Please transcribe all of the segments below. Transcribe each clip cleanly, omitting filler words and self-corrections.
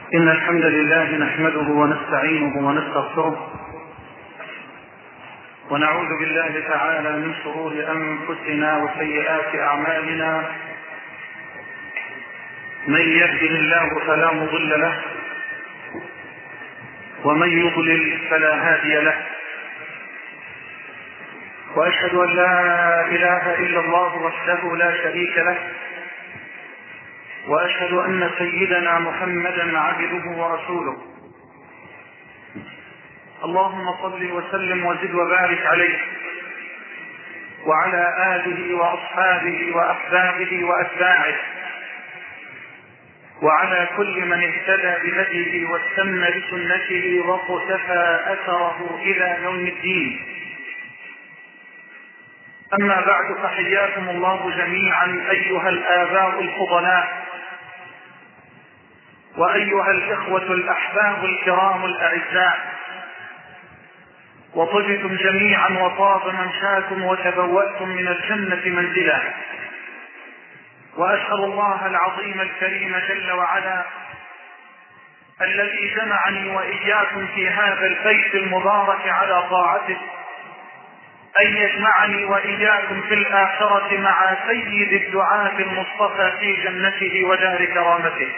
إن الحمد لله نحمده ونستعينه ونستغفره ونعوذ بالله تعالى من شرور أنفسنا وسيئات أعمالنا. من يهده الله فلا مضل له ومن يضلل فلا هادي له، وأشهد أن لا إله إلا الله وحده لا شريك له، وأشهد أن سيدنا محمدا عبده ورسوله. اللهم صل وسلم وزد وبارك عليه وعلى آله وأصحابه وأحبابه وأتباعه وعلى كل من اهتدى بهديه واستنى بسنته وقتفى أثره إلى يوم الدين. أما بعد، فحياكم الله جميعا أيها الآباء الفضلاء وأيها الإخوة الأحباب الكرام الأعزاء، وطبتم جميعا وطاب ممشاكم وتبوأتم من الجنة منزلا. وأسأل الله العظيم الكريم جل وعلا الذي جمعني وإياكم في هذا البيت المبارك على طاعته أن يجمعني وإياكم في الآخرة مع سيد الدعاة المصطفى في جنته ودار كرامته.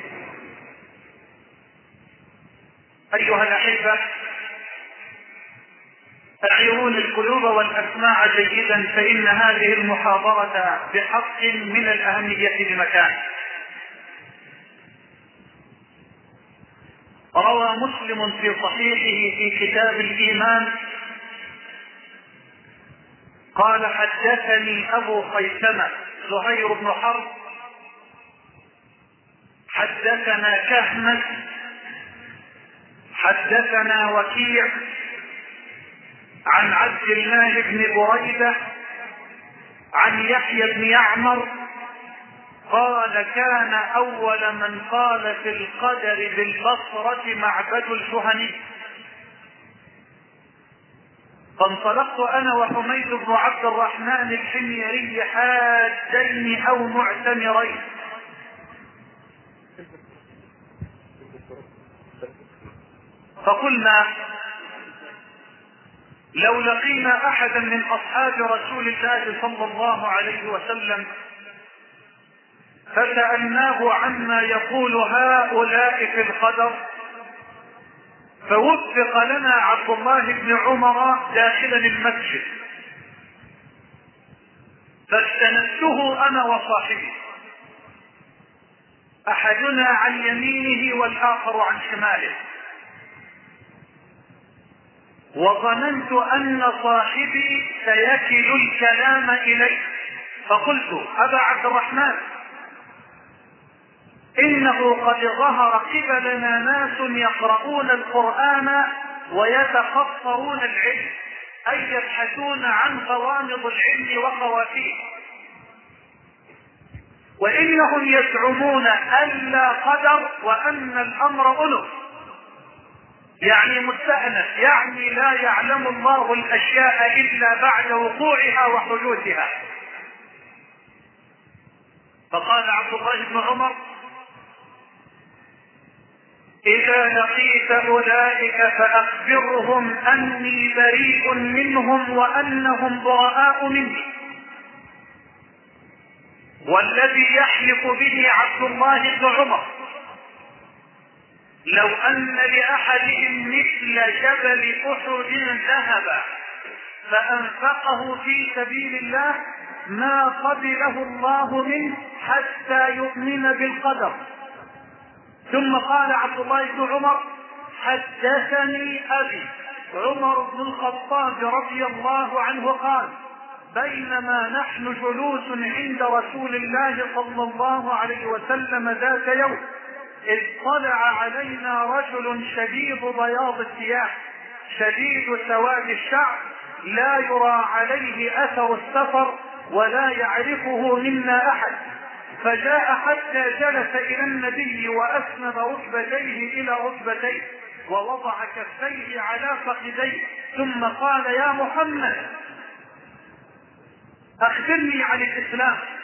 أيها الأحبة، أعيرون القلوب والأسماع جيدا، فإن هذه المحاضرة بحق من الأهمية بمكان. روى مسلم في صحيحه في كتاب الإيمان قال: حدثني أبو خيثمة زهير بن حرب حدثنا كهمس حدثنا وكيع عن عبد الله بن بريدة عن يحيى بن يعمر قال: كان أول من قال في القدر بالبصرة معبد الجهني، فانطلقت أنا وحميد بن عبد الرحمن الحميري حاجين أو معتمرين، فقلنا: لو لقينا أحدا من أصحاب رسول الله صلى الله عليه وسلم فسألناه عما يقول هؤلاء في القدر، فوفق لنا عبد الله بن عمر داخلا المسجد، فاستندته أنا وصاحبي، أحدنا عن يمينه والآخر عن شماله، وظننت أن صاحبي سيكل الكلام إليه، فقلت: أبا عبد الرحمن، إنه قد ظهر قبلنا ناس يقرؤون القرآن ويتخطرون العلم، أي يبحثون عن غوامض العلم وخواتيه، وإنهم يزعمون أن لا قدر وأن الأمر أنف، يعني مستأنف، يعني لا يعلم الله الأشياء إلا بعد وقوعها وحدوثها. فقال عبد الله بن عمر: إذا لقيت أولئك فأخبرهم أني بريء منهم وأنهم براء مني. والذي يحلف به عبد الله بن عمر لو أن لأحدهم مثل جبل أحد ذهبا فأنفقه في سبيل الله ما قبله الله منه حتى يؤمن بالقدر. ثم قال عبد الله بن عمر: حدثني أبي عمر بن الخطاب رضي الله عنه قال: بينما نحن جلوس عند رسول الله صلى الله عليه وسلم ذات يوم، إذ طلع علينا رجل شديد بياض الثياب شديد سواد الشعر، لا يرى عليه أثر السفر ولا يعرفه منا أحد، فجاء حتى جلس إلى النبي وأسند ركبتيه إلى ركبتيه ووضع كفيه على فخذيه، ثم قال: يا محمد، أخبرني عن الإسلام.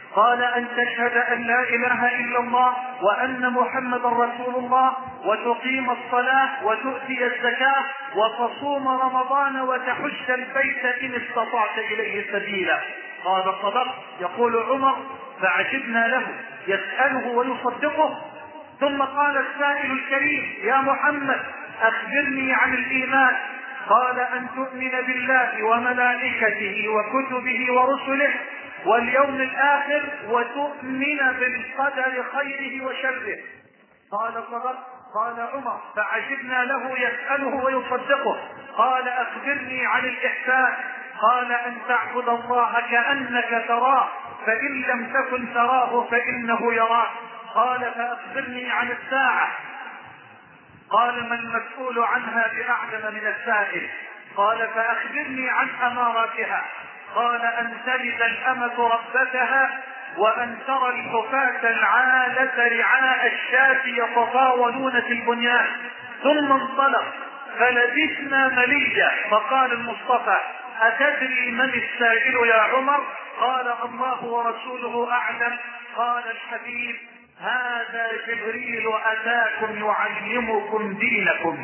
قال أن تشهد أن لا إله إلا الله وأن محمدا رسول الله وتقيم الصلاة وتؤتي الزكاة وتصوم رمضان وتحج البيت إن استطعت إليه سبيلا. قال صدقت. يقول عمر فعجبنا له يسأله ويصدقه. ثم قال السائل الكريم يا محمد أخبرني عن الإيمان. قال أن تؤمن بالله وملائكته وكتبه ورسله واليوم الآخر وتؤمن بالقدر خيره وشره. قال صدق. قال عمر فعجبنا له يسأله ويصدقه. قال أخبرني عن الإحسان. قال أن تعبد الله كأنك تراه فإن لم تكن تراه فإنه يراك. قال فأخبرني عن الساعة. قال ما المسؤول عنها بأعلم من السائل. قال فأخبرني عن أماراتها. قال أن تلد الأمة ربتها وأن ترى الحفاة العالة رعاء الشاة يتطاولون في البنيان. ثم انطلق فلبثنا مليا فقال المصطفى أتدري من السائل يا عمر؟ قال الله ورسوله أعلم. قال الحبيب هذا جبريل أتاكم يعلمكم دينكم.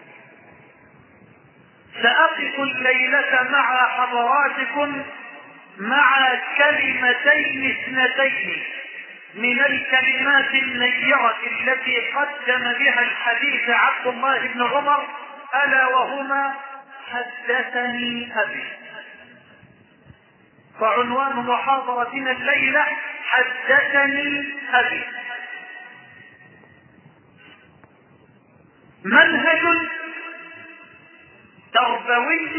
سأقف الليلة مع حضراتكم مع كلمتين اثنتين من الكلمات النيرة التي قدم بها الحديث عبد الله بن عمر ألا وهما حدثني أبي. فعنوان محاضرتنا الليلة حدثني أبي. منهج تربوي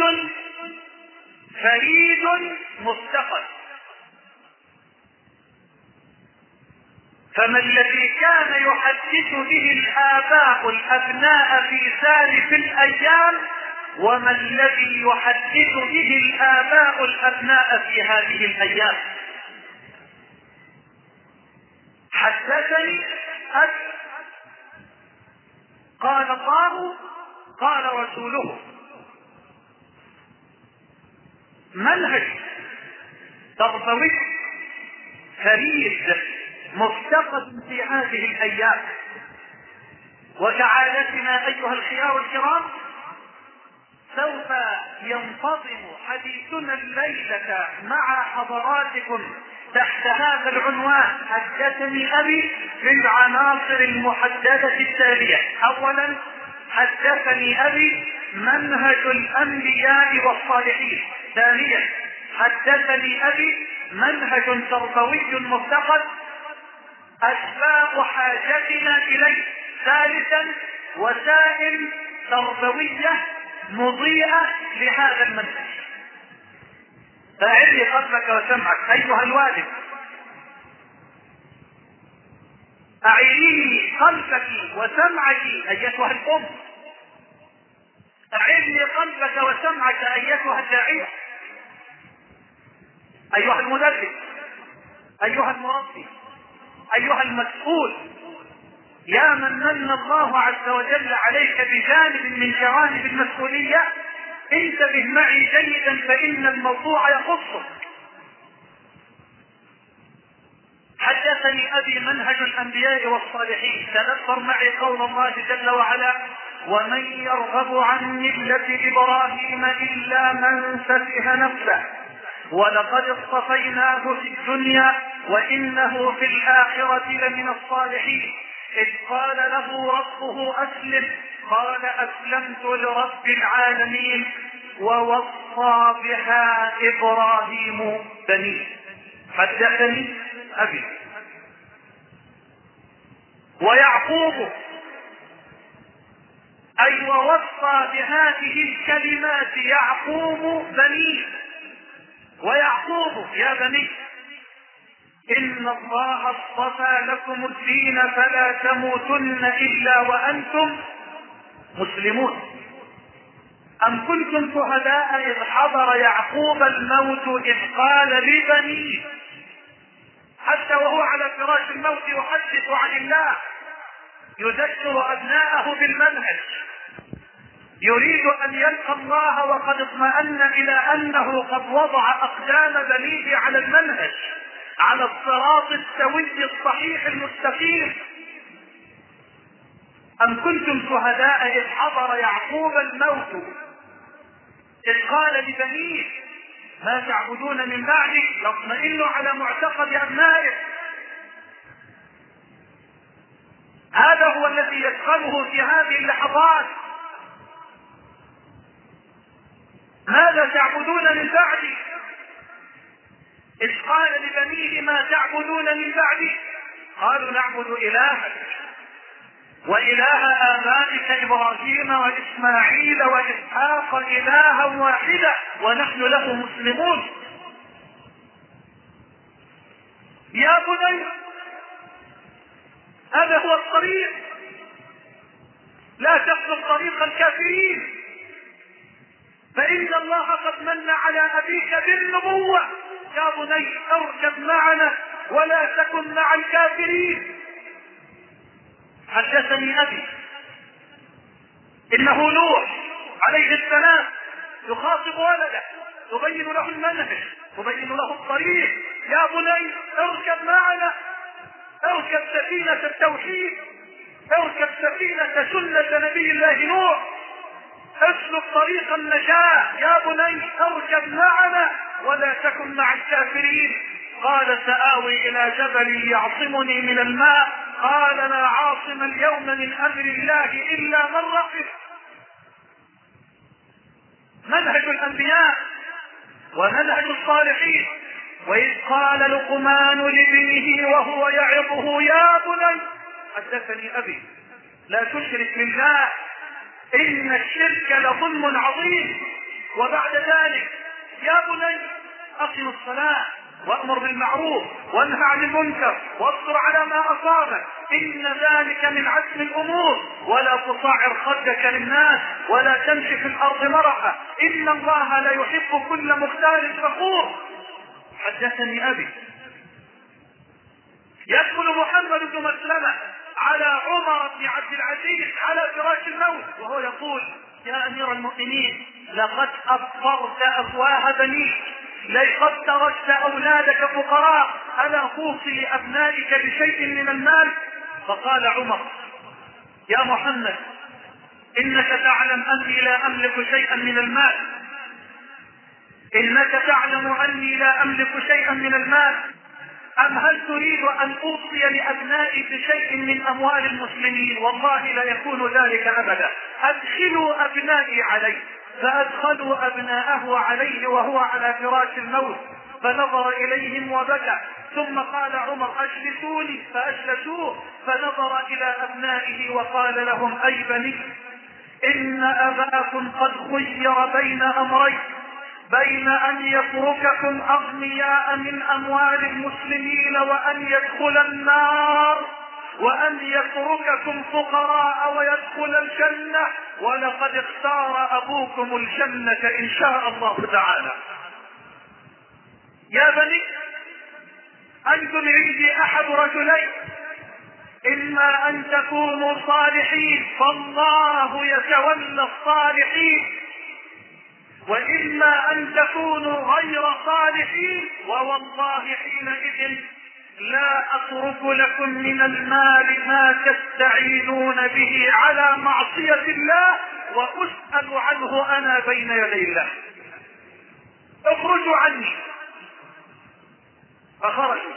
فريد مفتقد. فما الذي كان يحدث به الآباء الأبناء في سالف الأيام وما الذي يحدث به الآباء الأبناء في هذه الأيام؟ حدثني أبي. قال الله قال رسوله. منهج تربوي فريد مفتقد في هذه الأيام. وكعادتنا أيها الخيار الكرام سوف ينتظم حديثنا الليلة مع حضراتكم تحت هذا العنوان حدثني أبي بالعناصر المحددة التالية. أولا حدثني أبي منهج الأنبياء والصالحين. ثانيا حدثني أبي منهج تربوي مفتقد أسباب حاجتنا إليه. ثالثا وسائل تربوية مضيئة لهذا المنهج. فأعد قلبك وسمعك أيها الوالد. أعيني قلبك وسمعك أيتها الأم. أعيني قلبك وسمعك أيتها الداعية، أيها المدرس، أيها المربي، أيها المسؤول. يا من من الله عز وجل عليك بجانب من جوانب المسؤولية انتبه معي جيدا فإن الموضوع يخصك. حدثني أبي منهج الأنبياء والصالحين. تذكر معي قول الله جل وعلا ومن يرغب عن ملة إبراهيم إلا من سفه نفسه ولقد اصطفيناه في الدنيا وإنه في الآخرة لمن الصالحين. إذ قال له ربه أسلم قال أسلمت لرب العالمين ووصى بها إبراهيم بنيه. حدثني أبي. ويعقوب أي ووصى بهذه الكلمات يعقوب بنيه. ويعقوب يا بني إن الله اصطفى لكم الدين فلا تموتن إلا وأنتم مسلمون. أم كنتم شهداء إذ حضر يعقوب الموت إذ قال لبنيه، حتى وهو على فراش الموت يحدث عن الله، يذكر أبناءه بالمنهج، يريد أن يلقى الله وقد اطمأن إلى أنه قد وضع أقدام بنيه على المنهج على الصراط السوي الصحيح المستقيم. أم كنتم شهداء إذ حضر يعقوب الموت إذ قال لبنيه ما تعبدون من بعدي؟ يطمئن على معتقد أبنائه. هذا هو الذي يشغله في هذه اللحظات. ماذا تعبدون من بعدي؟ إذ قال لبنيه ما تعبدون من بعدي؟ قالوا نعبد إلهك وإله آبائك إبراهيم وإسماعيل وإسحاق إلها واحدا ونحن له مسلمون. يا بني هذا هو الطريق، لا تسلك طريق الكافرين، فإن الله قد من على أبيك بالنبوة. يا بني اركب معنا ولا تكن مع الكافرين. حدثني أبي إنه نوح عليه السلام يخاطب ولده، يبين له المنهج، يبين له الطريق. يا بني اركب معنا، اركب سفينة التوحيد، اركب سفينة سنة نبي الله نوح، اسلك طريق النجاة. يا بني اركب معنا ولا تكن مع الكافرين. قال سآوي إلى جبل يعصمني من الماء. قال لا عاصم اليوم من أمر الله إلا من رحم. منهج الأنبياء ومنهج الصالحين. وإذ قال لقمان لابنه وهو يعظه يا بني حدثني أبي لا تشرك بالله إن الشرك لظلم عظيم. وبعد ذلك يا بني أقم الصلاة وأمر بالمعروف وانهى عن المنكر واصبر على ما أصابك إن ذلك من عزم الأمور. ولا تصعر خدك للناس ولا تمشي في الأرض مرحا إن الله لا يحب كل مختال فخور. حدثني أبي يدخل محمد بن مسلمة على عمر بن عبد العزيز على فراش الموت وهو يقول يا أمير المؤمنين لقد أبصرت أفواه بنيك، لقد تركت أولادك فقراء، ألا توصي لأبنائك بشيء من المال؟ فقال عمر يا محمد إنك تعلم أني لا أملك شيئا من المال، إنك تعلم أني لا أملك شيئا من المال، أم هل تريد أن أوصي لأبنائي بشيء من أموال المسلمين؟ والله لا يكون ذلك أبدا. أدخلوا أبنائي عليه. فأدخلوا أبناءه عليه وهو على فراش الموت فنظر إليهم وبكى. ثم قال عمر أجلسوني فأجلسوه فنظر إلى أبنائه وقال لهم أي بني إن أباكم قد خير بين أمرين، بين أن يترككم أغنياء من أموال المسلمين وأن يدخل النار وأن يترككم فقراء ويدخل الجنة، ولقد اختار أبوكم الجنة إن شاء الله تعالى. يا بني أنتم عندي أحد رجلين، إما أن تكونوا صالحين فالله يتولى الصالحين، وإما أن تكونوا غير صالحين ووالله حينئذ لا أترك لكم من المال ما تستعينون به على معصية الله وأسأل عنه أنا بين يدي الله. اخرجوا عني. فخرجوا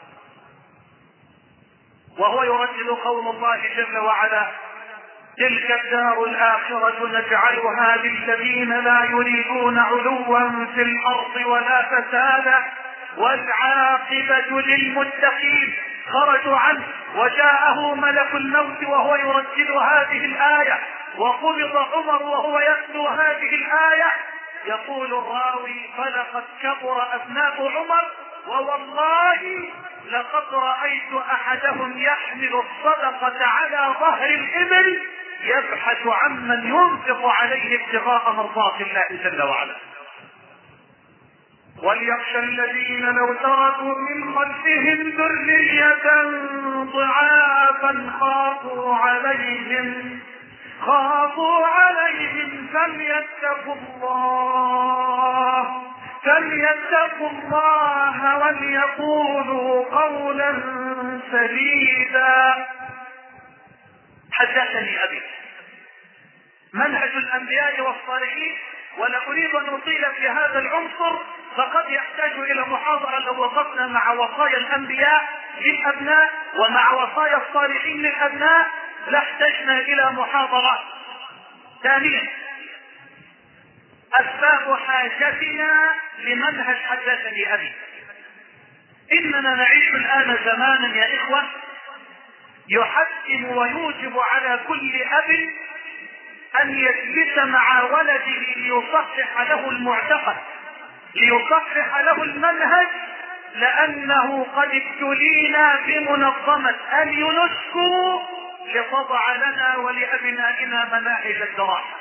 وهو يردد قول الله جل وعلا تلك الدار الآخرة نجعلها للذين لا يريدون علوا في الأرض ولا فسادا والعاقبة للمتقين. خرجوا عنه وجاءه ملك الموت وهو يردد هذه الآية وقبض عمر وهو يتلو هذه الآية. يقول الراوي فلقد كبر أبناء عمر ووالله لقد رأيت أحدهم يحمل الصدقة على ظهر الإبل يبحث عمن ينفق عليه ابتغاء مرضات الله جل وعلا. وليخشى الذين لو تركوا من خلفهم ذرية ضعافا خافوا عليهم فليتقوا الله فليتقوا الله وليقولوا قولا سديدا. حدثني أبي منهج الأنبياء والصالحين، ولا أريد أن أطيل في هذا العنصر، فقد يحتاج إلى محاضرة لو وقفنا مع وصايا الأنبياء للأبناء ومع وصايا الصالحين للأبناء لاحتجنا إلى محاضرة. ثانيا، أسباب حاجتنا لمنهج حدثني أبي. إننا نعيش الآن زمانا يا إخوة يحتم ويوجب على كل أب أن يجلس مع ولده ليصحح له المعتقد، ليصحح له المنهج، لأنه قد ابتلينا بمنظمة اليونسكو لتضع لنا ولأبنائنا مناهج الدراسة.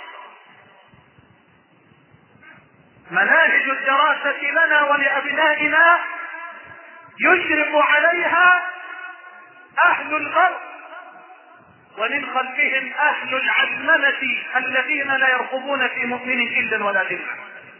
مناهج الدراسة لنا ولأبنائنا يشرف عليها أهل الغرب، ومن خلفهم أهل العلمنة الذين لا يرقبون في مؤمن إلا ولا ذمة.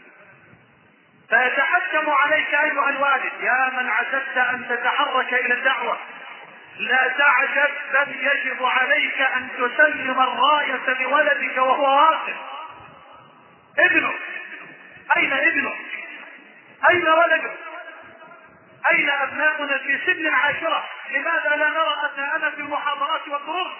فيتحتم عليك أيها الوالد يا من عززت أن تتحرك إلى الدعوة، لا تعجب، بل يجب عليك أن تسلم الراية لولدك وهو واقف. ابنك أين ابنك؟ أين ولدك؟ أين أبناؤنا في سن العاشرة؟ لماذا لا نرى أبناءنا في المحاضرات والدروس؟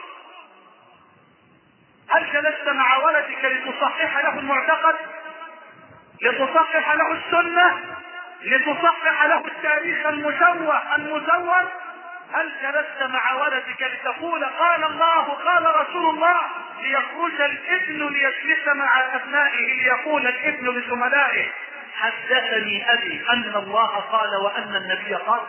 هل جلست مع ولدك لتصحح له المعتقد؟ لتصحح له السنة؟ لتصحح له التاريخ المزور؟ هل جلست مع ولدك لتقول قال الله قال رسول الله، ليخرج الابن ليجلس مع أبنائه ليقول الابن لزملائه حدثني أبي أن الله قال وأن النبي قال؟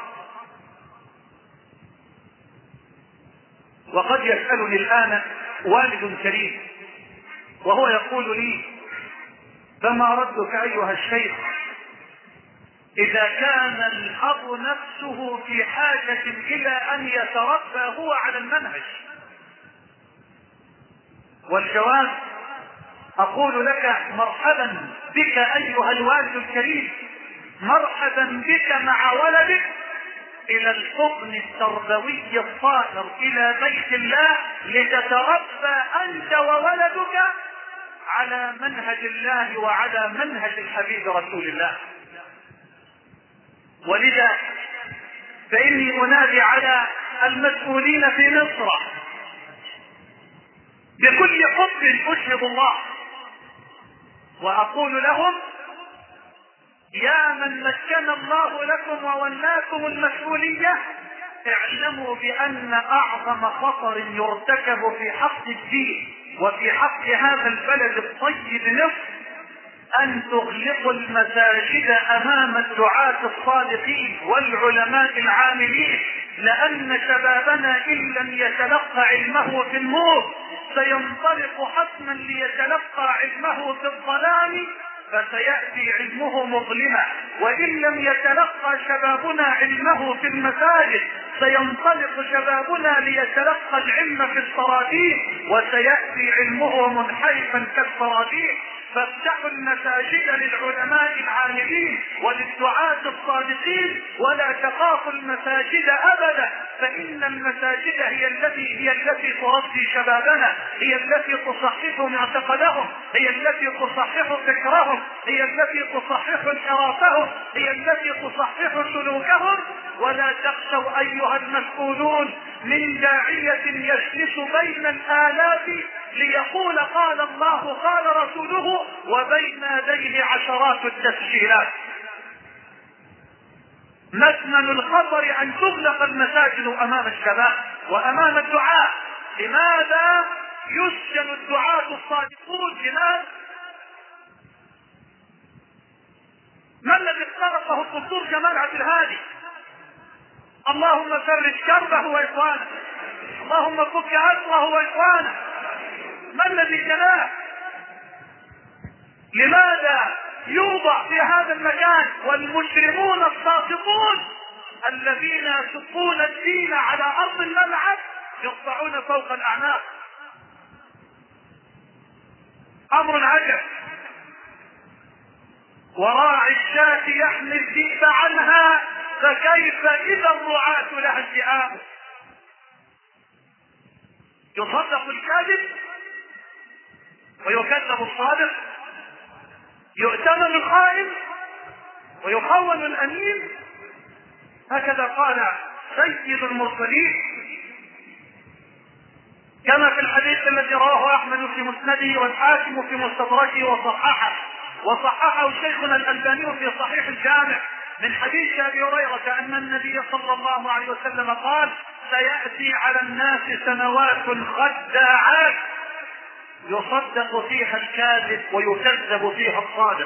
وقد يسألني الآن والد كريم وهو يقول لي فما ردك أيها الشيخ إذا كان الأب نفسه في حاجة إلى أن يتربى هو على المنهج؟ والجواب أقول لك مرحبا بك أيها الوالد الكريم، مرحبا بك مع ولدك إلى الحضن التربوي الطاهر، إلى بيت الله، لتتربى أنت وولدك على منهج الله وعلى منهج الحبيب رسول الله. ولذا فإني أنادي على المسؤولين في مصر بكل حب أشهد الله وأقول لهم يا من مكن الله لكم وولاكم المسؤولية، اعلموا بأن أعظم خطر يرتكب في حق الدين وفي حق هذا البلد الطيب مصر أن تغلقوا المساجد أمام الدعاة الصادقين والعلماء العاملين، لأن شبابنا إن لم يتلقى علمه في النور سينطلق حتما ليتلقى علمه في الظلام، فسيأتي علمه مظلما. وإن لم يتلقى شبابنا علمه في المساجد سينطلق شبابنا ليتلقى العلم في الصراديق، وسيأتي علمه منحرفا كالصراديق. فافتحوا المساجد للعلماء العاملين وللدعاة الصادقين، ولا تخافوا المساجد أبدا، فإن المساجد هي التي تربي شبابنا، هي التي تصحح معتقدهم، هي التي تصحح فكرهم، هي التي تصحح انحرافهم، هي التي تصحح سلوكهم. ولا تخشوا أيها المسؤولون من داعية يجلس بين الآلاف ليقول قال الله قال رسوله وبين يديه عشرات التسجيلات. مكمن الخطر أن تغلق المساجد أمام الشباب وأمام الدعاة. لماذا يسجن الدعاة الصادقون؟ لماذا؟ ما الذي اخترقه الدكتور جمال عبد الهادي؟ اللهم فرج كربه وإخوانه، اللهم فك أسره وإخوانه. ما الذي جناه؟ لماذا يوضع في هذا المكان والمجرمون الساقطون الذين يسقون الدين على أرض الملعب يقطعون فوق الأعناق؟ أمر عجب. وراعي الشاة يحمي الذئب عنها، فكيف إذا الرعاة لها الذئاب؟ يصدق الكاذب ويكذب الصادق، يؤتمن الخائن ويخون الأمين. هكذا قال سيد المرسلين كما في الحديث الذي رواه أحمد في مسنده والحاكم في مستدركه وصححه شيخنا الألباني في صحيح الجامع من حديث أبي هريرة أن النبي صلى الله عليه وسلم قال: سيأتي على الناس سنوات خداعات يصدق فيها الكاذب ويكذب فيها الصادق،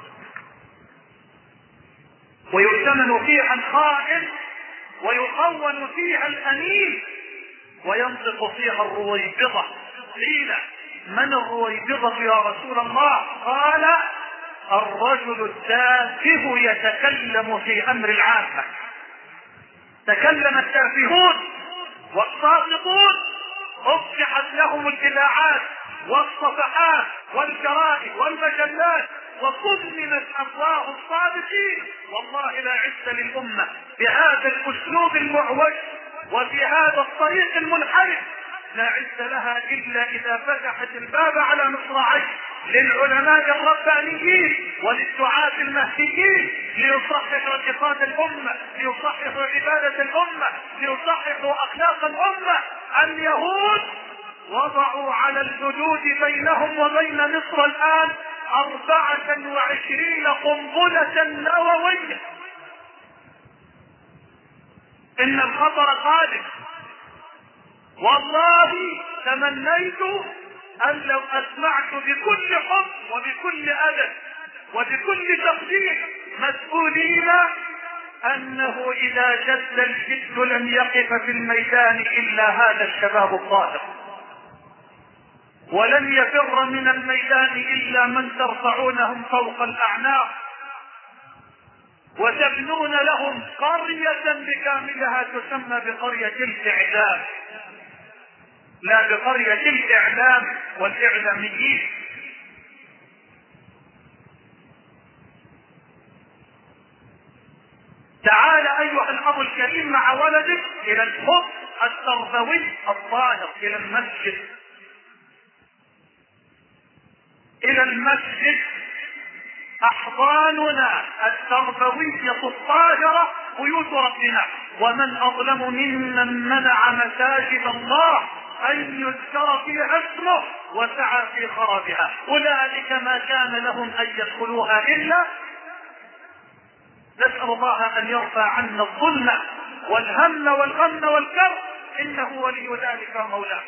ويؤتمن فيها الخائن ويخون فيها الأمين، وينطق فيها الرويبضة. قيل: من الرويبضة يا رسول الله؟ قال: الرجل التافه يتكلم في أمر العامة. تكلم التافهون والصادقون افتحت لهم الإذاعات والصفحات والجرائد والمجلات وصممت أفواه الصادقين. والله لا عز للأمة بهذا الأسلوب المعوج وفي هذا الطريق المنحرف، لا عز لها إلا إذا فتحت الباب على مصراعيه للعلماء الربانيين وللدعاة المهديين ليصححوا اعتقاد الأمة، ليصححوا عبادة الأمة، ليصححوا أخلاق الأمة. اليهود وضعوا على الحدود بينهم وبين مصر الآن 24 قنبلة نووية. إن الخطر قادم. والله تمنيت أن لو أسمعت بكل حب وبكل أدب وبكل تقدير مسؤولين أنه إذا جد الجد لم يقف في الميدان إلا هذا الشباب الصادق، ولن يفر من الميدان إلا من ترفعونهم فوق الأعناق وتبنون لهم قرية بكاملها تسمى بقرية الاعلام، لا بقرية الاعلام والاعلاميين. تعال ايها الاب الكريم مع ولدك الى الحب التربوي الطاهر، الى المسجد، الى المسجد. احضاننا التربوية الطاهرة بيوت ربنا، ومن اظلم ممن منع مساجد الله ان يذكر فيها اسمه وسعى في خرابها. اولئك ما كان لهم ان يدخلوها الا. نسأل الله ان يرفع عنا الظلم والهم والغم والكرب، انه ولي ذلك مولاه.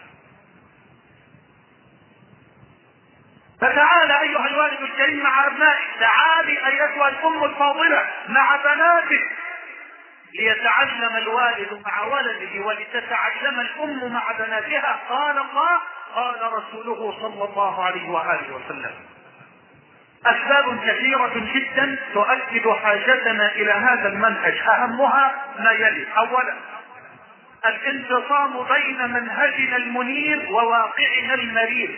فتعال ايها الوالد الكريم مع ابنائك، تعالي ايتها الام الفاضلة مع بناتك، ليتعلم الوالد مع ولده ولتتعلم الام مع بناتها. قال الله قال رسوله صلى الله عليه وآله وسلم. اسباب كثيرة جدا تؤكد حاجتنا الى هذا المنهج، اهمها ما يلي. اولا الانفصام بين منهجنا المنير وواقعنا المرير.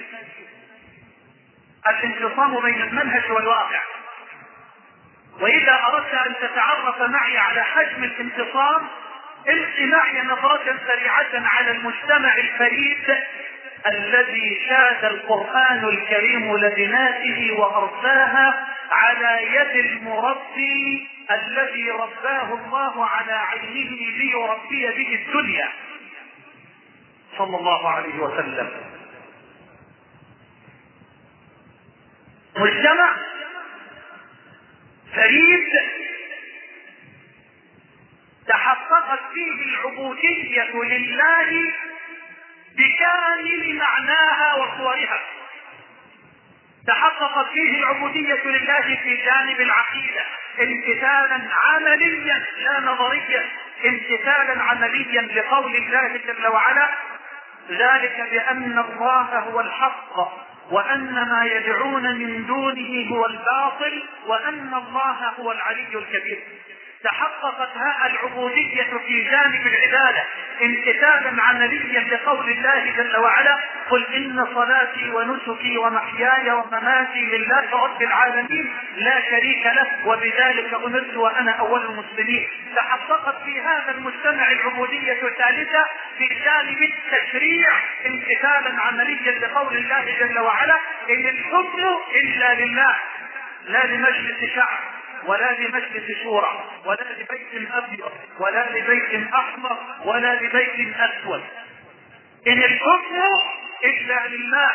الانفصام بين المنهج والواقع. واذا اردت ان تتعرف معي على حجم الانفصام، القي معي نظرة سريعة على المجتمع الفريد الذي شاد القرآن الكريم لبناته وارساها على يد المربي الذي رباه الله على عينه ليربي به الدنيا صلى الله عليه وسلم. مجتمع فريد تحققت فيه العبودية لله بكامل معناها وصورها. تحققت فيه العبودية لله في جانب العقيدة امتثالا عمليا لا نظريا، امتثالا عمليا لقول الله جل وعلا: ذلك بأن الله هو الحق وأن ما يدعون من دونه هو الباطل وأن الله هو العلي الكبير. تحققت العبودية في جانب العبادة امتثالا عمليا لقول الله جل وعلا: قل إن صلاتي ونسكي ومحياي ومماتي لله رب العالمين لا شريك له وبذلك أمرت وأنا أول المسلمين. تحققت في هذا المجتمع العبودية الثالثة في جانب التشريع امتثالا عمليا لقول الله جل وعلا: إن الحكم إلا لله، لا لمجلس شعب ولا لمجلس شورى ولا لبيت أبيض ولا لبيت أحمر ولا لبيت أسود، إن الحكم إلا لله.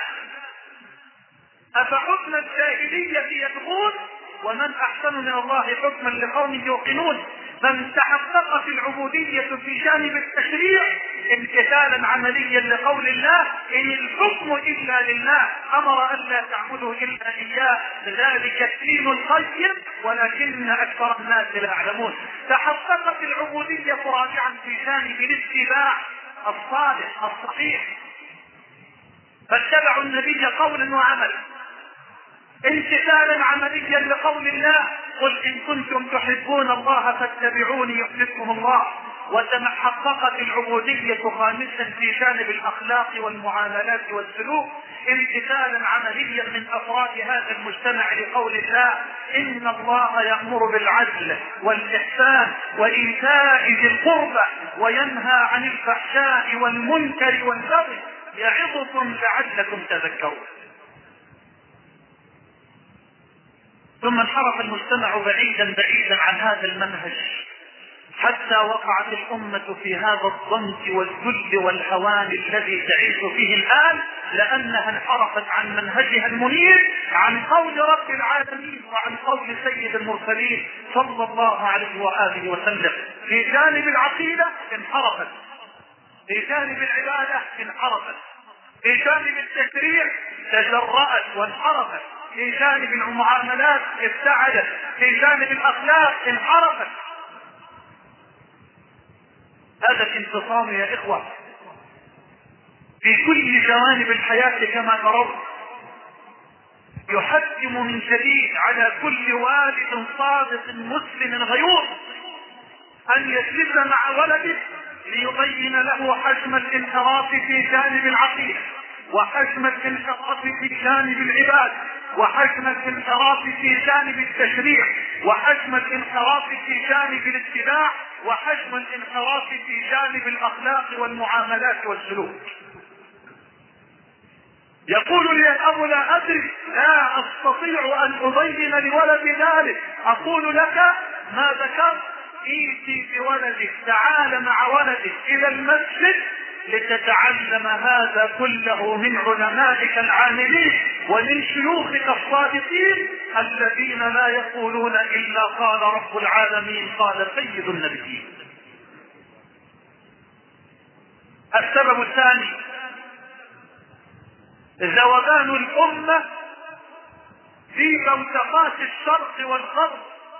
أفحكم الجاهلية يبغون ومن أحسن من الله حكما لقوم يوقنون. من تحققت العبودية في جانب التشريع امتثالا عمليا لقول الله: إن الحكم إلا لله، أمر أن لا تعبدوا إلا إياه، ذلك الدين القيم ولكن أكثر الناس لا يعلمون. تحققت العبودية رابعا في جانب الاتباع الصالح الصحيح، فاتبعوا النبي قولا وعملا امتثالا عمليا لقول الله: قل إن كنتم تحبون الله فاتبعوني يحببكم الله. وتحققت العبودية خامسا في جانب الأخلاق والمعاملات والسلوك امتثالا عمليا من أفراد هذا المجتمع لقول الله: إن الله يأمر بالعدل والإحسان وإيتاء ذي القربى وينهى عن الفحشاء والمنكر والبغي يعظكم لعلكم تذكرون. ثم انحرف المجتمع بعيدا عن هذا المنهج حتى وقعت الأمة في هذا الضنك والذل والهوان الذي تعيش فيه الآن، لأنها انحرفت عن منهجها المنير، عن قول رب العالمين وعن قول سيد المرسلين صلى الله عليه وآله وسلم. في جانب العقيدة انحرفت، في جانب العبادة انحرفت، في جانب التشريع تجرأت وانحرفت، في جانب المعاملات ابتعدت، في جانب الأخلاق انحرفت. هذا الانفصام يا إخوة في كل جوانب الحياة كما ترون يحتم من جديد على كل والد صادق مسلم غيور أن يجلس مع ولده ليبين له حجم الانحراف في جانب العقيدة، وحجم الانحراف في جانب العباد، وحجم الانحراف في جانب التشريع، وحجم الانحراف في جانب الاتباع، وحجم الانحراف في جانب الأخلاق والمعاملات والسلوك. يقول لي الأب: لا أدري، لا أستطيع أن أبين لولد ذلك. أقول لك ما ذكرت: ائتي بولدك، تعال مع ولدك إلى المسجد لتتعلم هذا كله من علمائك العاملين ومن شيوخك الصادقين الذين لا يقولون إلا قال رب العالمين قال سيد النبيين. السبب الثاني: ذوبان الأمة في بوتقات الشرق والغرب.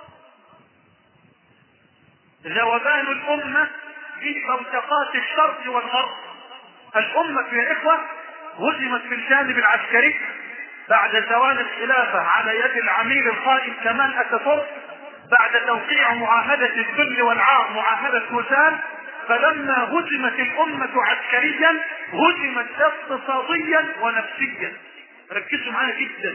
ذوبان الأمة في بوتقات الشرق والغرب. الأمة يا إخوة هزمت في الجانب العسكري بعد زوال الخلافة على يد العميل القائد كمال أتاتورك، بعد توقيع معاهدة الذل والعار، معاهدة موسال. فلما هزمت الأمة عسكريا هزمت اقتصاديا ونفسيا. ركزوا معايا جدا.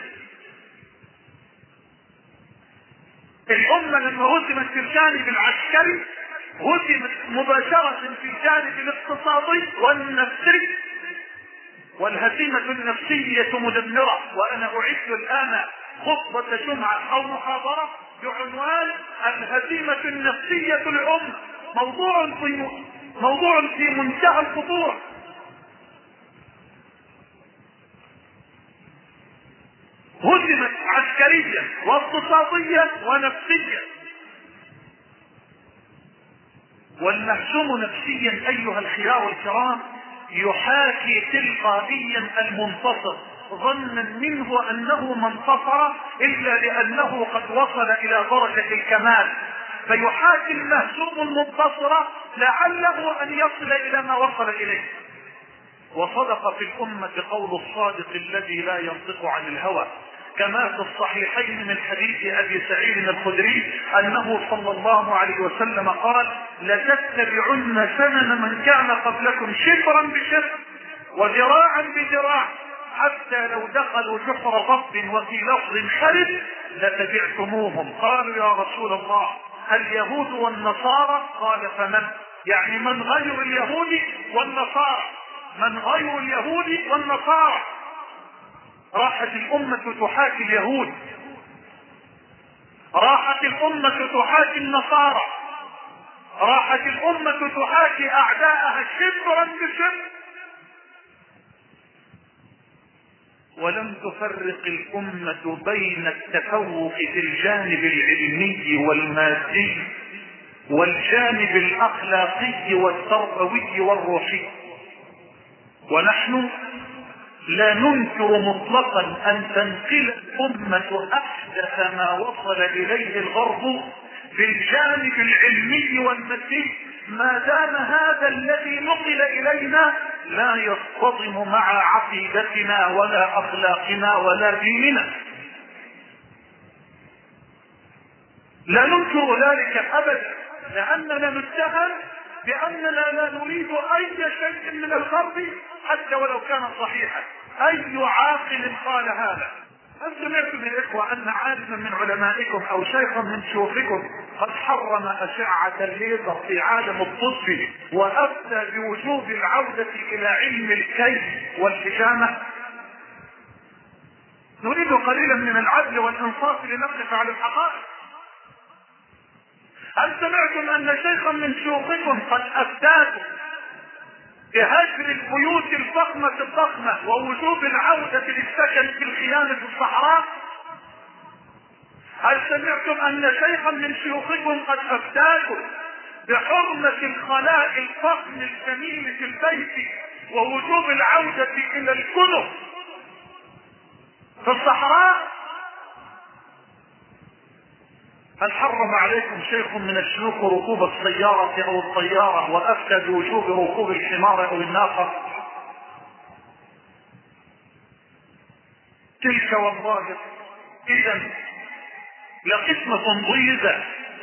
الأمة لما هزمت في الجانب العسكري هزمت مباشرة في الجانب الاقتصادي والنفسي، والهزيمة النفسية مدمرة. وأنا أعد الآن خطبة جمعة أو محاضرة بعنوان الهزيمة النفسية للأمة، موضوع في منتهى الخطورة. هزمت عسكريا واقتصاديا ونفسيا. والمهزوم نفسيا أيها الخيار الكرام يحاكي تلقائيا المنتصر ظنا منه أنه ما انتصر إلا لأنه قد وصل إلى درجة الكمال، فيحاكي المهزوم المنتصر لعله أن يصل إلى ما وصل إليه. وصدق في الأمة قول الصادق الذي لا ينطق عن الهوى: كما في الصحيحين من حديث ابي سعيد الخدري انه صلى الله عليه وسلم قال: لتتبعن سنن من كان قبلكم شبرا بشبر وذراعا بذراع حتى لو دخلوا جحر ضب وفي لفظ خرب لتبعتموهم. قالوا: يا رسول الله اليهود والنصارى؟ قال: فمن؟ يعني من غير اليهود والنصارى، من غير اليهود والنصارى. راحت الأمة تحاكي اليهود، راحت الأمة تحاكي النصارى، راحت الأمة تحاكي أعداءها شبرا بشبر، ولم تفرق الأمة بين التفوق في الجانب العلمي والمادي والجانب الأخلاقي والتربوي والروحي. ونحن لا ننكر مطلقا أن تنقل الأمة أحدث ما وصل إليه الغرب في الجانب العلمي والمادي، ما دام هذا الذي نقل إلينا لا يصطدم مع عقيدتنا ولا أخلاقنا ولا ديننا. لا ننكر ذلك أبدا، لأننا نتهم بأننا لا نريد أي شيء من الغرب حتى ولو كان صحيحا. أي عاقل قال هذا؟ هل سمعتم يا إخوة أن عالما من علمائكم أو شيخا من شيوخكم قد حرم أشعة الليزر في عالم الطب وأفتى بوجوب العودة إلى علم الكيف والحجامة؟ نريد قليلا من العدل والإنصاف لنقف على الحقائق. هل سمعتم أن شيخا من شيوخكم قد أفتاكم بهجر البيوت الضخمة ووجوب العودة للسكن في الخيام في الصحراء؟ هل سمعتم أن شيخا من شيوخكم قد أفتاكم بحرمة الخلاء الفخم الجميل في البيت ووجوب العودة إلى الكنف في الصحراء؟ هل حرم عليكم شيخ من الشيوخ ركوب السيارة أو الطيارة وأفتى بوجوب ركوب الحمار أو الناقة؟ تلك والله إذا لقسمة ضيزة.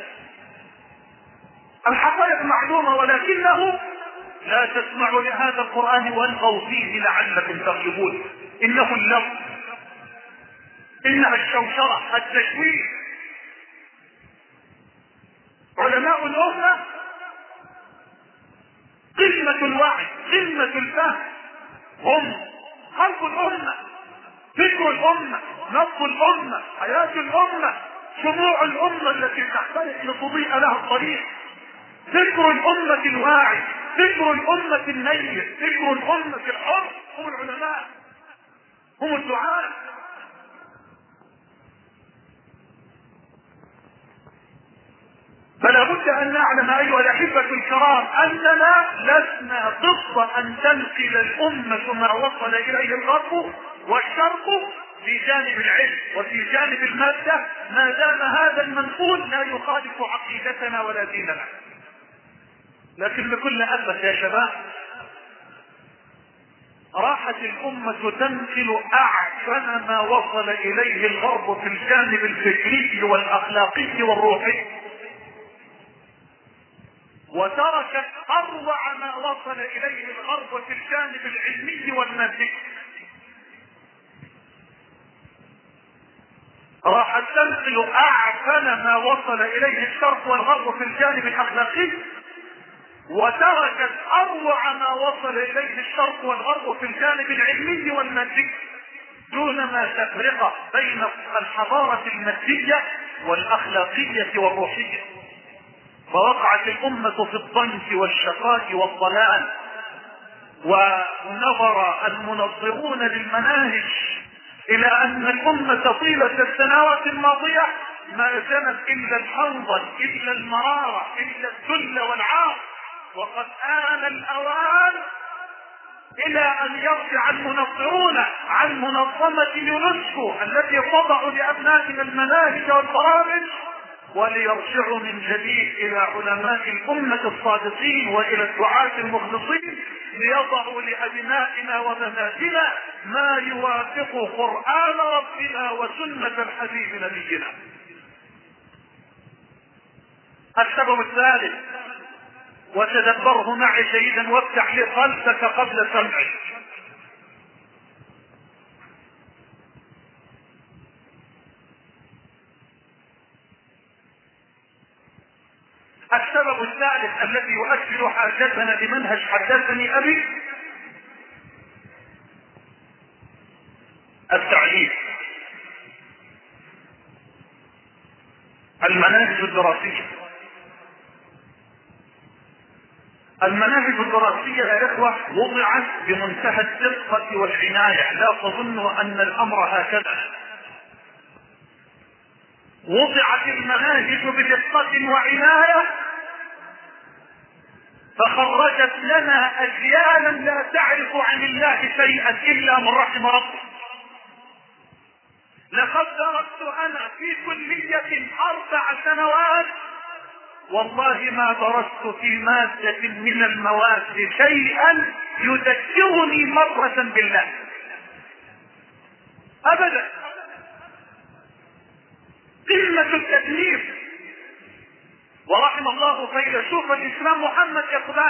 الحقائق معلومة، ولكنه لا تسمعوا لهذا القرآن والغوا فيه لعلكم تغلبون. إنه اللغو، إنها الشوشرة، التشويه. علماء الأمة قمة الوعي، قمة الفهم، هم قلب الأمة، فكر الأمة، نبض الأمة، حياة الأمة، شموع الأمة التي تحتاج لتضيء لها الطريق. فكر الأمة الواعي، فكر الأمة النير، فكر الأمة الحر، هم العلماء، هم الدعاة. فلا بد أن نعلم أيها الأحبة الكرام أننا لسنا ضد أن تنقل الأمة ما وصل إليه الغرب والشرق في جانب العلم وفي جانب المادة، ما دام هذا المنقول لا يخالف عقيدتنا ولا ديننا. لكن بكل أسف يا شباب راحت الأمة تنقل أعفن ما وصل إليه الغرب في الجانب الفكري والأخلاقي والروحي، وتركت أروع ما وصل إليه الغرب في الجانب العلمي والمادي. راحت تنقل أعفن ما وصل إليه الشرق والغرب في الجانب الأخلاقي، وتركت أروع ما وصل إليه الشرق والغرب في الجانب العلمي والمادي، دون ما تفرق بين الحضارة المادية والأخلاقية والروحية. فوقعت الأمة في الضنك والشقاء والضلال. ونظر المنظرون للمناهج إلى أن الأمة طيلة السنوات الماضية ما زنت إلا الحنظل، إلا المرارة، إلا الذل والعار. وقد آن الأوان إلى أن يرجع المنظرون عن منظمة يونسكو التي تضع لأبنائنا المناهج والبرامج، وليرجعوا من جديد إلى علماء الأمة الصادقين وإلى الدعاة المخلصين ليضعوا لأبنائنا وبناتنا ما يوافق قرآن ربنا وسنة الحبيب نبينا. السبب الثالث، وتدبره معي جيدا وافتح لي قلبك قبل سمعك. السبب الثالث الذي يؤكد حاجتنا لمنهج حدثني أبي التعليم. المناهج الدراسية. المناهج الدراسية يا إخوة وضعت بمنتهى الدقة والعناية، لا تظنوا أن الأمر هكذا. وضعت المناهج بدقة وعناية فخرجت لنا أجيالا لا تعرف عن الله شيئا إلا من رحم ربه. لقد درست أنا في كلية 4 سنوات، والله ما درست في مادة من المواد شيئا يذكرني مرة بالله أبدا. قمة التكليف. ورحم الله فيلسوف الإسلام محمد إقبال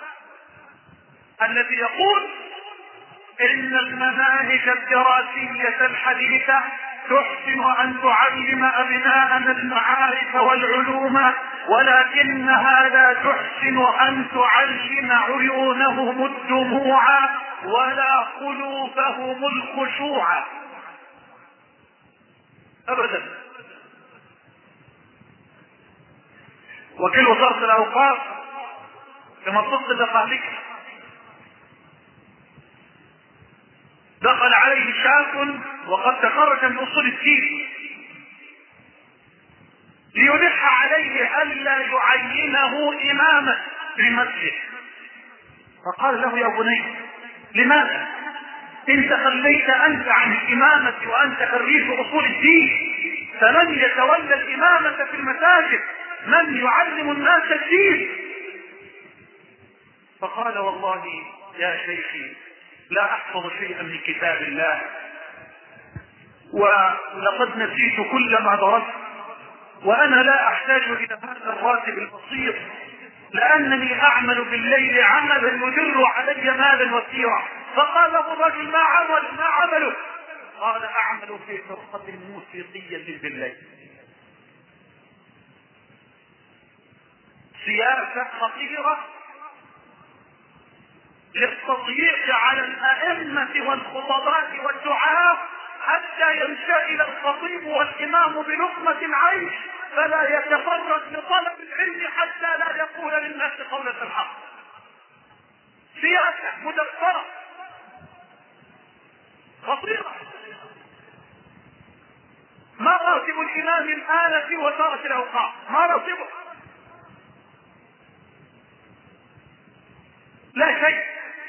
الذي يقول إن المناهج الدراسية الحديثة تحسن أن تعلم أبناءنا المعارف والعلوم، ولكنها لا تحسن أن تعلم عيونهم الدموع ولا قلوبهم الخشوع أبدا. وكيل وزارة الأوقاف كما اتصل بخالك دخل عليه شاب وقد تخرج من أصول الدين ليلح عليه ألا يعينه إماما في المسجد، فقال له يا بني لماذا؟ إن تخليت أنت عن الإمامة وأنت خريج أصول الدين فمن يتولى الإمامة في المساجد؟ من يعلم الناس الدين؟ فقال والله يا شيخي لا أحفظ شيئا من كتاب الله، ولقد نسيت كل ما درست، وأنا لا أحتاج إلى هذا الراتب البسيط لأنني أعمل بالليل عملا يدر علي مالا وثيرا. فقال له الرجل ما عمله؟ قال أعمل في فرقة موسيقية بالليل. سياسة خطيرة للتضييق على الأئمة والخطباء والدعاة حتى ينشغل الخطيب والإمام بلقمة عيش فلا يتفرغ لطلب العلم حتى لا يقول للناس قولة الحق. سياسة مدبرة خطيرة. ما راتب الإمام الآن في وزارة الأوقاف؟ ما راتبه؟ لا شيء،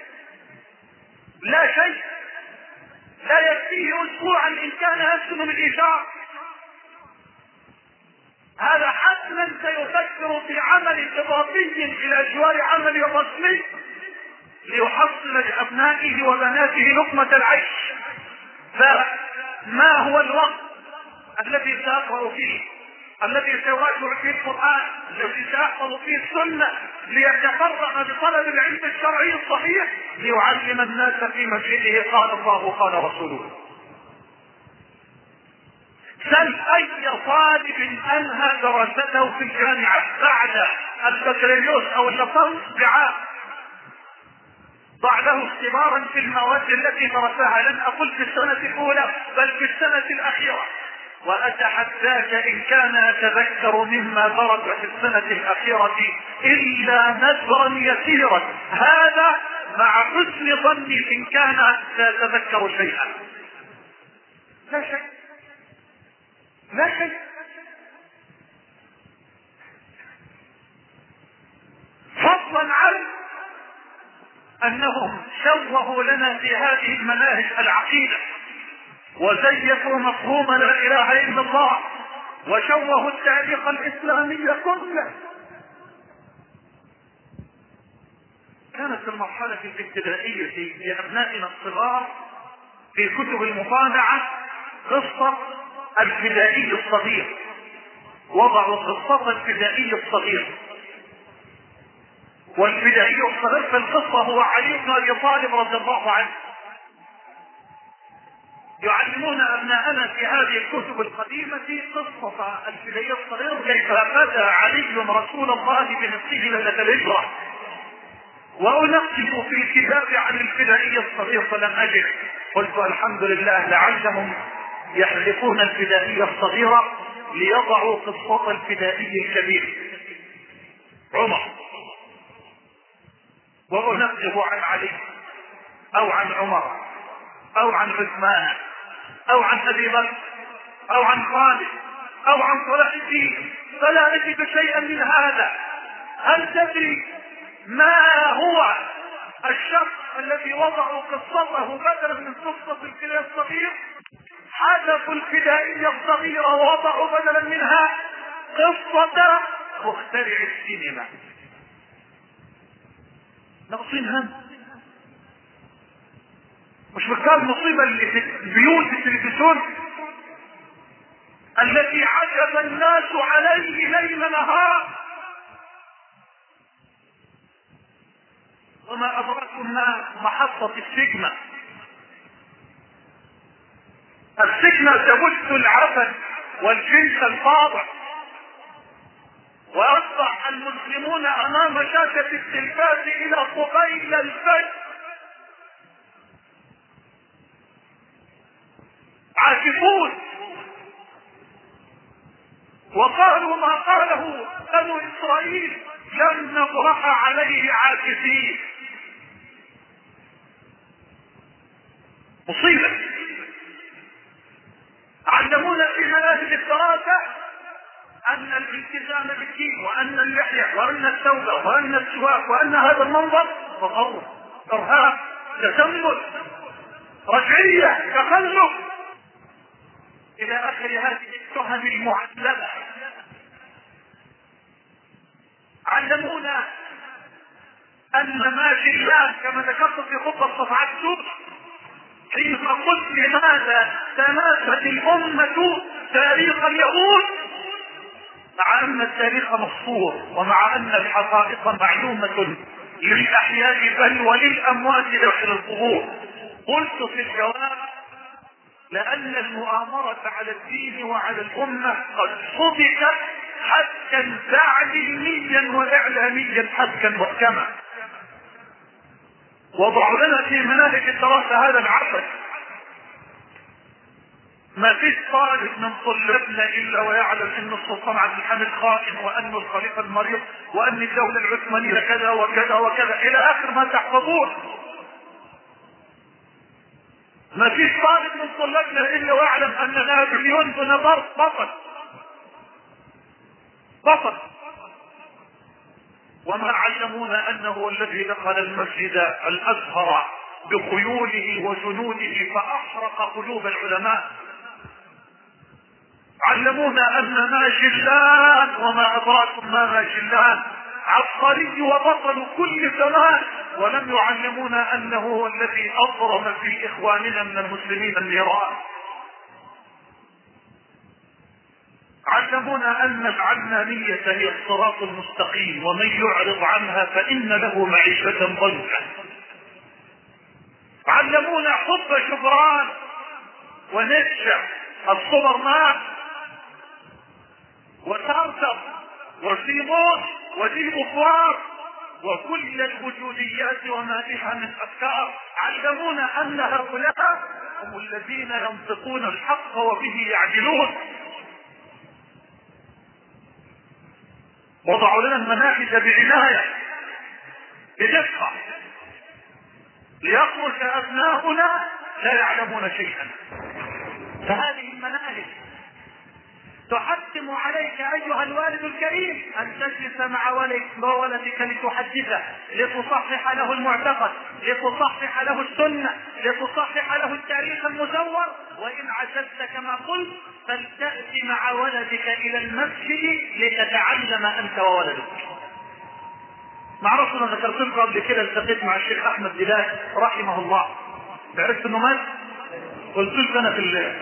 لا شيء. لا يكفيه أسبوعا إن كان يسكن بالإيجار. هذا حتما سيفكر في عمل إضافي إلى جوار عمل الرسمي ليحصل لأبنائه وبناته لقمة العيش. فما هو الوقت الذي سأقرأ فيه، الذي سيراجع فيه القرآن، الذي سيحفظ فيه السنة ليتفرغ بطلب العلم الشرعي الصحيح ليعلم الناس في مسجده قال الله قال رسوله؟ سل أي طالب أنهى دراسته في الجامعة بعد البكالوريوس أو الليسانس بعام ضع له اختبارا في المواد التي درسها، لن أقل في السنة الأولى بل في السنة الأخيرة، وأتحداك إن كان يتذكر مما درس في السنة الأخيرة إلا نذرا يسيرا، هذا مع حسن ظني إن كان يتذكر شيئا. لا شيء، لا شيء. فضلا عن أنهم شوهوا لنا في هذه المناهج العقيدة وزيفوا مفهوم لا إله إلا الله وشوهوا التاريخ الإسلامي كله. كانت المرحلة الابتدائية لأبنائنا الصغار في كتب المطالعة قصة الفدائي الصغير، وضعوا قصة الفدائي الصغير. والفدائي الصغير في القصة هو علي بن ابي طالب رضي الله عنه. يعلمون ابناءنا في هذه الكتب القديمة قصة الفدائي الصغير، كيف فدى علي رسول الله بنفسه ليلة الهجرة. وأنقب في الكتاب عن الفدائي الصغير فلم أجد، قلت الحمد لله لعلهم يحذفون الفدائي الصغير ليضعوا قصة الفدائي الكبير عمر. وأنقب عن علي أو عن عمر أو عن عثمان أو عن أبي بكر أو عن خالد أو عن صلاح الدين، فلا أجد شيئا من هذا. هل تدري ما هو الشخص الذي وضعوا قصته بدلا من قصة الفدائي الصغير؟ حذفوا الفدائي الصغير ووضعوا بدلا منها قصة مخترع السينما. ناقصين هم؟ مش بكار المصيبة اللي في بيوت التلفزيون التي عجب الناس عليه ليل نهار. وما أدراكم ما محطة السجنة. السجنة تبث العفن والجنس الفاضع، وأصبح المسلمون أمام شاشة التلفاز إلى قبيل الفجر عاكفون، وقالوا ما قاله بنو إسرائيل لن نبرح عليه عاكفين. مصيبة. علمونا في مناهج الدراسة أن الالتزام بالدين وأن اللحية وأن التوبة وأن السواك وأن هذا المنظر تطور، إرهاب، تسمم، رجعية، تخلف، إلى آخر هذه التهم المعلمة. علمونا أن ما في الله كما ذكرت في خطبة صفحات سورة حين قلت لماذا تناست الأمة تاريخ اليهود مع أن التاريخ مخصور ومع أن الحقائق معلومة للأحياء بل وللأموات داخل القبور. قلت في الجواب لأن المؤامرة على الدين وعلى الأمة قد صدقت حتى تعليميا وإعلاميا حتى محكما. وضعوا لنا في مناهج الدراسة هذا العبث. ما فيش طالب من طلابنا الا ويعلم ان السلطان عبد الحميد خائن وان الخليفه المريض وان الدوله العثمانيه كذا وكذا وكذا الى اخر ما تحفظون. ما فيش طالب من طلابنا الا ويعلم ان نابليون بونابرت بطل. وما علمونا انه الذي دخل المسجد الازهر بخيوله وجنوده فاحرق قلوب العلماء. علمونا ان ماجلان وما ادراكم ما ماجلان عبقري وبطل كل زمان، ولم يعلمونا انه هو الذي اضرم في اخواننا من المسلمين النيران. علمونا ان العلمانية هي الصراط المستقيم ومن يعرض عنها فان له معيشة ضنكا. علمونا حب جبران ونشا السوبرمان وتارتر وسيمون وديموفوار وكل الوجوديات وما بها من افكار. علمونا ان هؤلاء هم الذين ينطقون الحق وبه يعدلون. وضعوا لنا المناهج بعناية بدقة ليخرج ابناؤنا لا يعلمون شيئا. فهذه المناهج تحتم عليك ايها الوالد الكريم ان تجلس مع ولدك لتحدثه، لتصحح له المعتقد، لتصحح له السنة، لتصحح له التاريخ المزور. وان عجزت كما قلت فلتأتي مع ولدك الى المسجد لتتعلم انت وولدك. معرفش انا ذكرت لكم قبل كده، التقيت مع الشيخ احمد دلال رحمه الله، عرفت انه مات. قلت له انا في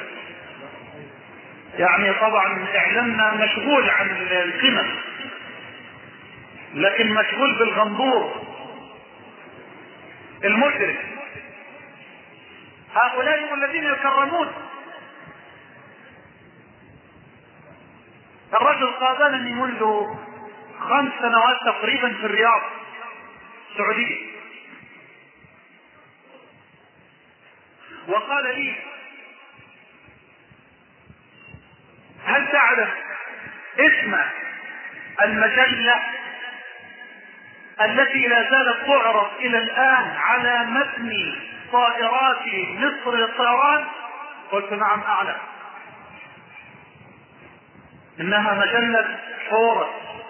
يعني طبعا اعلامنا مشغول عن القمم، لكن مشغول بالغندور المجرم. هؤلاء هم الذين يكرمون. الرجل قابلني منذ 5 سنوات تقريبا في الرياض السعودية، وقال لي: هل تعرف اسم المجلة التي لا زالت تعرض الى الان على متن طائرات مصر للطيران؟ قلت: نعم اعلم، انها مجلة حورس.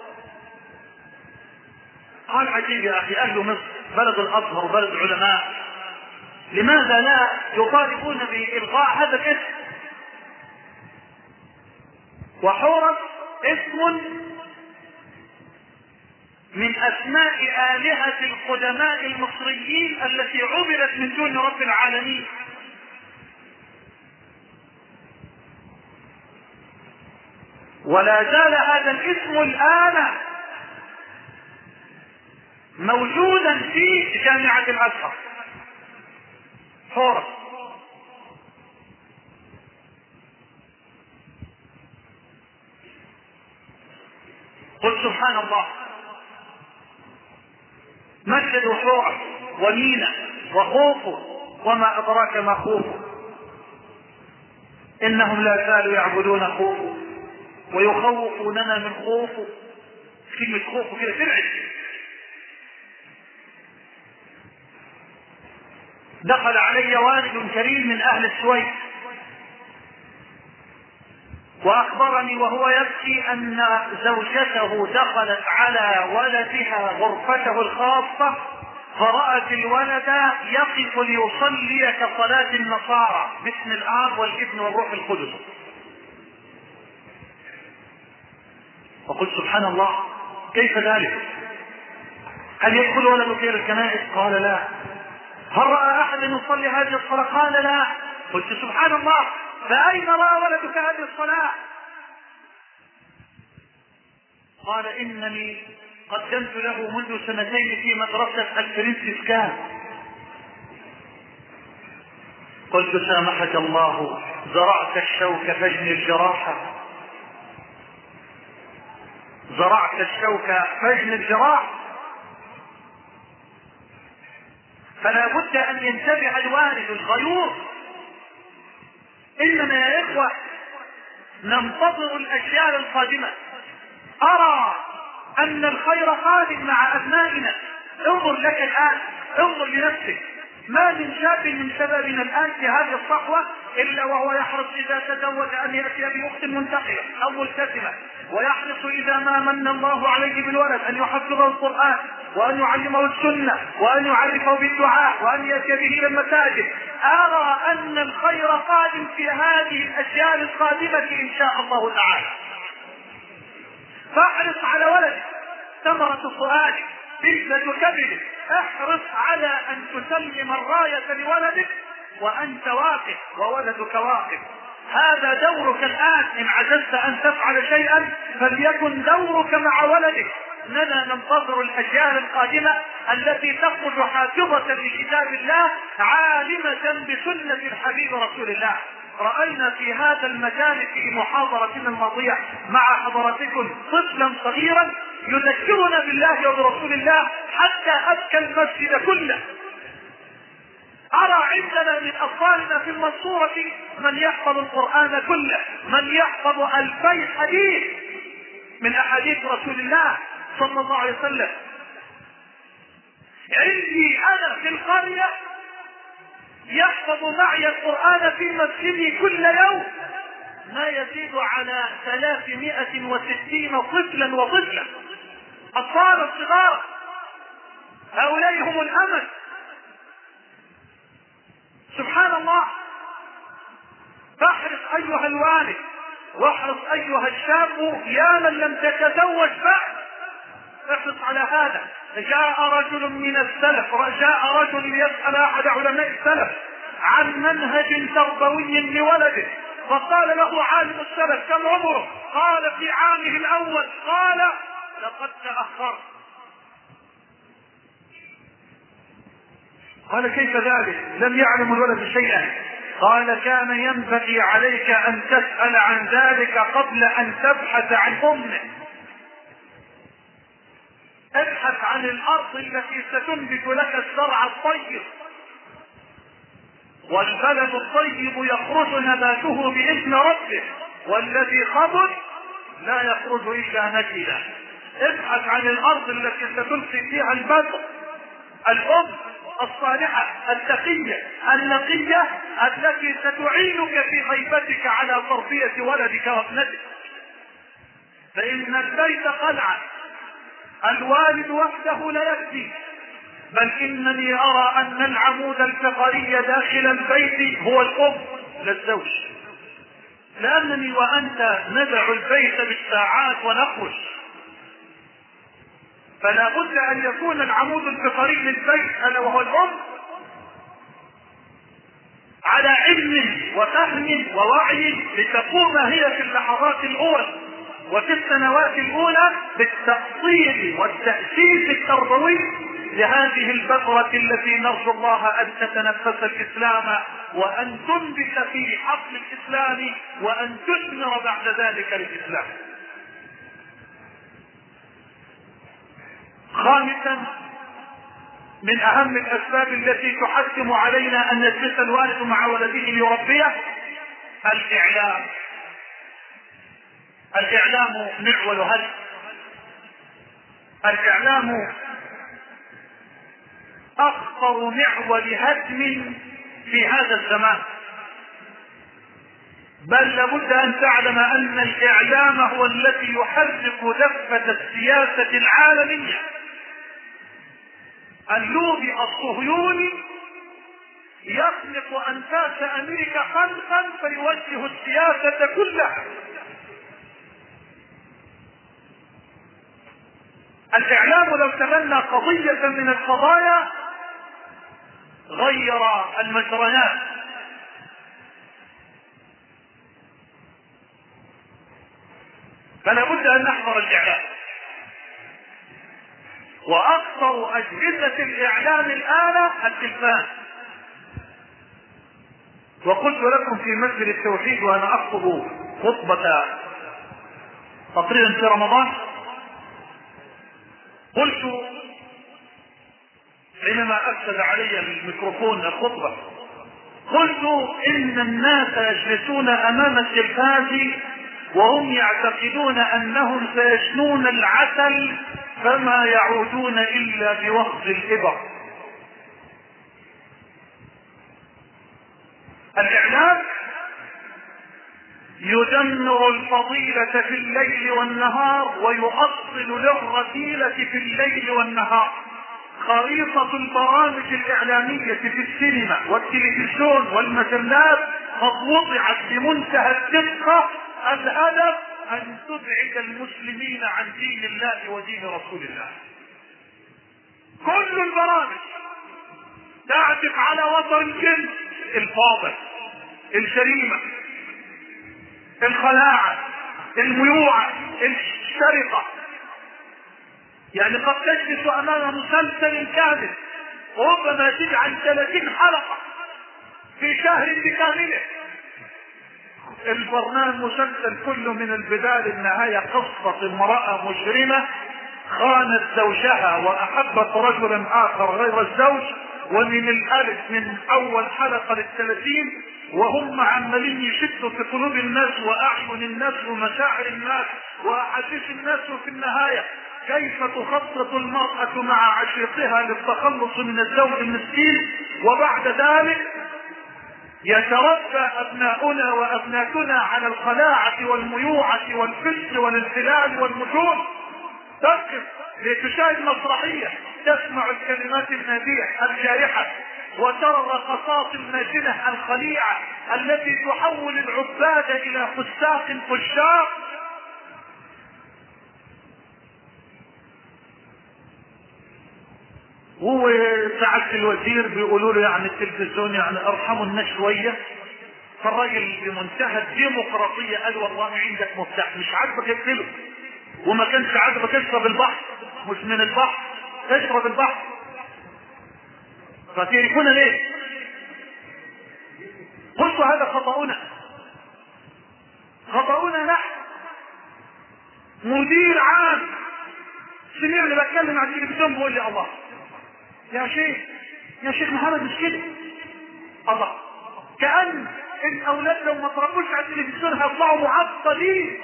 قال: عجيب يا اخي، اهل مصر بلد الازهر وبلد علماء، لماذا لا يطالبون بإلغاء هذا الاسم؟ وحورس اسم من اسماء آلهة القدماء المصريين التي عبدت من دون رب العالمين. ولا زال هذا الاسم الآن موجودا في جامعة الازهر، حورس. قل سبحان الله، مسجد حورس ومينا وخوفو، وما أدراك ما خوفو، إنهم لا زالوا يعبدون خوفو ويخوفوننا من خوفو. كلمة خوفو كده ترعب. دخل علي والد كريم من أهل السويس وأخبرني وهو يبكي أن زوجته دخلت على ولدها غرفته الخاصة فرأت الولد يقف ليصلي كصلاة النصارى باسم الآب والابن والروح القدس. وقلت: سبحان الله، كيف ذلك؟ هل يدخل ولدك إلى الكنائس؟ قال: لا. هل رأى أحد يصلي هذه الصلاة؟ قال: لا. قلت: سبحان الله، فأين رأى ولدك هذه الصلاة؟ قال: إنني قدمت له منذ 2 سنين في مدرسة الفرنسيسكان. قلت: سامحك الله، زرعت الشوك فاجني الجراحة، زرعت الشوك فاجني الجراح. فلا بد أن ينتبه الوالد الغيور. إننا يا إخوة ننتظر الأجيال القادمة. أرى أن الخير قادم مع أبنائنا. انظر لك الآن، انظر لنفسك، ما من شاب من شبابنا الآن في هذه الصحوة إلا وهو يحرص إذا تزوج أن يأتي بأخت منتقلة أو ملتزمة، ويحرص إذا ما من الله عليه بالولد أن يحفظه القرآن وأن يعلمه السنة وأن يعرفه بالدعاء وأن يأتي به إلى المساجد. أرى أن الخير قادم في هذه الأجيال القادمة إن شاء الله تعالى. فاحرص على ولدك، ثمرة سؤالك، بذلة كبدك، احرص على أن تسلم الراية لولدك وأنت واقف وولدك واقف. هذا دورك الآن. إن عجزت أن تفعل شيئا فليكن دورك مع ولدك. إننا ننتظر الأجيال القادمة التي تخرج حافظة لكتاب الله عالمة بسنة الحبيب رسول الله. رأينا في هذا المكان في محاضرتنا الماضية مع حضراتكم طفلا صغيرا يذكرنا بالله وبرسول الله حتى أبكى المسجد كله. أرى عندنا من أطفالنا في المنصورة من يحفظ القرآن كله، من يحفظ 2000 حديث من أحاديث رسول الله صلى الله عليه وسلم. عندي أنا في القرية يحفظ معي القرآن في مسجدي كل يوم ما يزيد على 360 طفلا وطفلة، أطفال صغار. هؤلاء هم الأمل. سبحان الله. فاحرص أيها الوالد واحرص أيها الشاب يا من لم تتزوج بعد احرص على هذا. جاء رجل من السلف، جاء رجل يسأل احد علماء السلف عن منهج تربوي لولده، فقال له عالم السلف: كم عمره؟ قال: في عامه الاول. قال: لقد تأخرت. قال: كيف ذلك؟ لم يعلم الولد شيئا. قال: كان ينبغي عليك ان تسأل عن ذلك قبل ان تبحث عن امه. ابحث عن الارض التي ستنبت لك الزرع الطيب، والبلد الطيب يخرج نباته باذن ربه، والذي خبث لا يخرج الا نكدا. ابحث عن الارض التي ستلقي فيها البذر، الام الصالحة التقية النقية التي ستعينك في غيبتك على تربية ولدك وابنتك. فإن البيت قلعة، الوالد وحده لا يكفي، بل إنني أرى أن العمود الفقري داخل البيت هو الأم للزوج، لأنني وأنت ندع البيت بالساعات ونخرج، فلا بد ان يكون العمود الفقري للبيت الا وهو الام على علم وفهم ووعي، لتقوم هي في اللحظات الاولى وفي السنوات الاولى بالتأصيل والتأسيس التربوي لهذه البذرة التي نرجو الله ان تتنفس الاسلام وان تنبت في حقل الاسلام وان تثمر بعد ذلك للاسلام. خامسا، من اهم الاسباب التي تحتم علينا ان يجلس الوالد مع ولده ليربيه الاعلام. الاعلام معول هدم. الاعلام اخطر معول هدم في هذا الزمان، بل لابد ان تعلم ان الاعلام هو الذي يحرك دفة السياسة العالمية. اللوبي الصهيوني يخلق انفاس امريكا خلقا فيوجه السياسة كلها. الاعلام لو تبنى قضية من القضايا غير المجريات، فلا بد ان نحضر الاعلام. واكثر اجهزة الاعلام الان التلفاز. وقلت لكم في مسجد التوحيد وانا اخطب خطبة تقريبا في رمضان، قلت حينما افسد علي الميكروفون الخطبة، قلت ان الناس يجلسون امام التلفاز وهم يعتقدون انهم سيجنون العسل فما يعودون الا بوخز الابر. الاعلام يدمر الفضيلة في الليل والنهار ويؤصل للرذيلة في الليل والنهار. خريطة البرامج الإعلامية في السينما والتلفزيون والمجلات قد وضعت بمنتهى الدقة. الهدف أن تبعد المسلمين عن دين الله ودين رسول الله. كل البرامج تعزف على وتر الجنس، الفاضل، الجريمة، الخلاعة، الميوعة، السرقة. يعني قد تجلس امام مسلسل كامل وربما تجعل 30 حلقة في شهر بكامله. البرنامج مسلسل كله من البداية للنهاية قصة امرأة مجرمة خانت زوجها واحبت رجلا اخر غير الزوج، ومن الالف من اول حلقة لل30 وهم عمالين يشدوا في قلوب الناس واعين الناس ومشاعر الناس واحاسيس الناس، وفي النهاية كيف تخطط المرأة مع عشيقها للتخلص من الزوج المسكين. وبعد ذلك يتربى ابناؤنا وابناتنا على الخلاعة والميوعة والفسق والانحلال والمجون. تقف لتشاهد مسرحية تسمع الكلمات النابية الجارحة وترى الرقصات الماجنة الخليعة التي تحول العباد الى فساق فجار. وسعادة الوزير بيقولوا له يعني التلفزيون يعني ارحموا الناس شوية. فالراجل بمنتهى الديمقراطية قال والله عندك مفتاح، مش عاجبك اقفله، وما كانش عاجبك اشرب البحر، مش من البحر اشرب البحر. فتعرفون ليه؟ قلت هذا خطأنا، خطأنا نحن. مدير عام سمعني بتكلم عن التلفزيون بيقول لي الله يا شيخ، يا شيخ محمد مش كده، الله كأن الاولاد لو ما تربوش على التلفزيون هيطلعوا معطلين.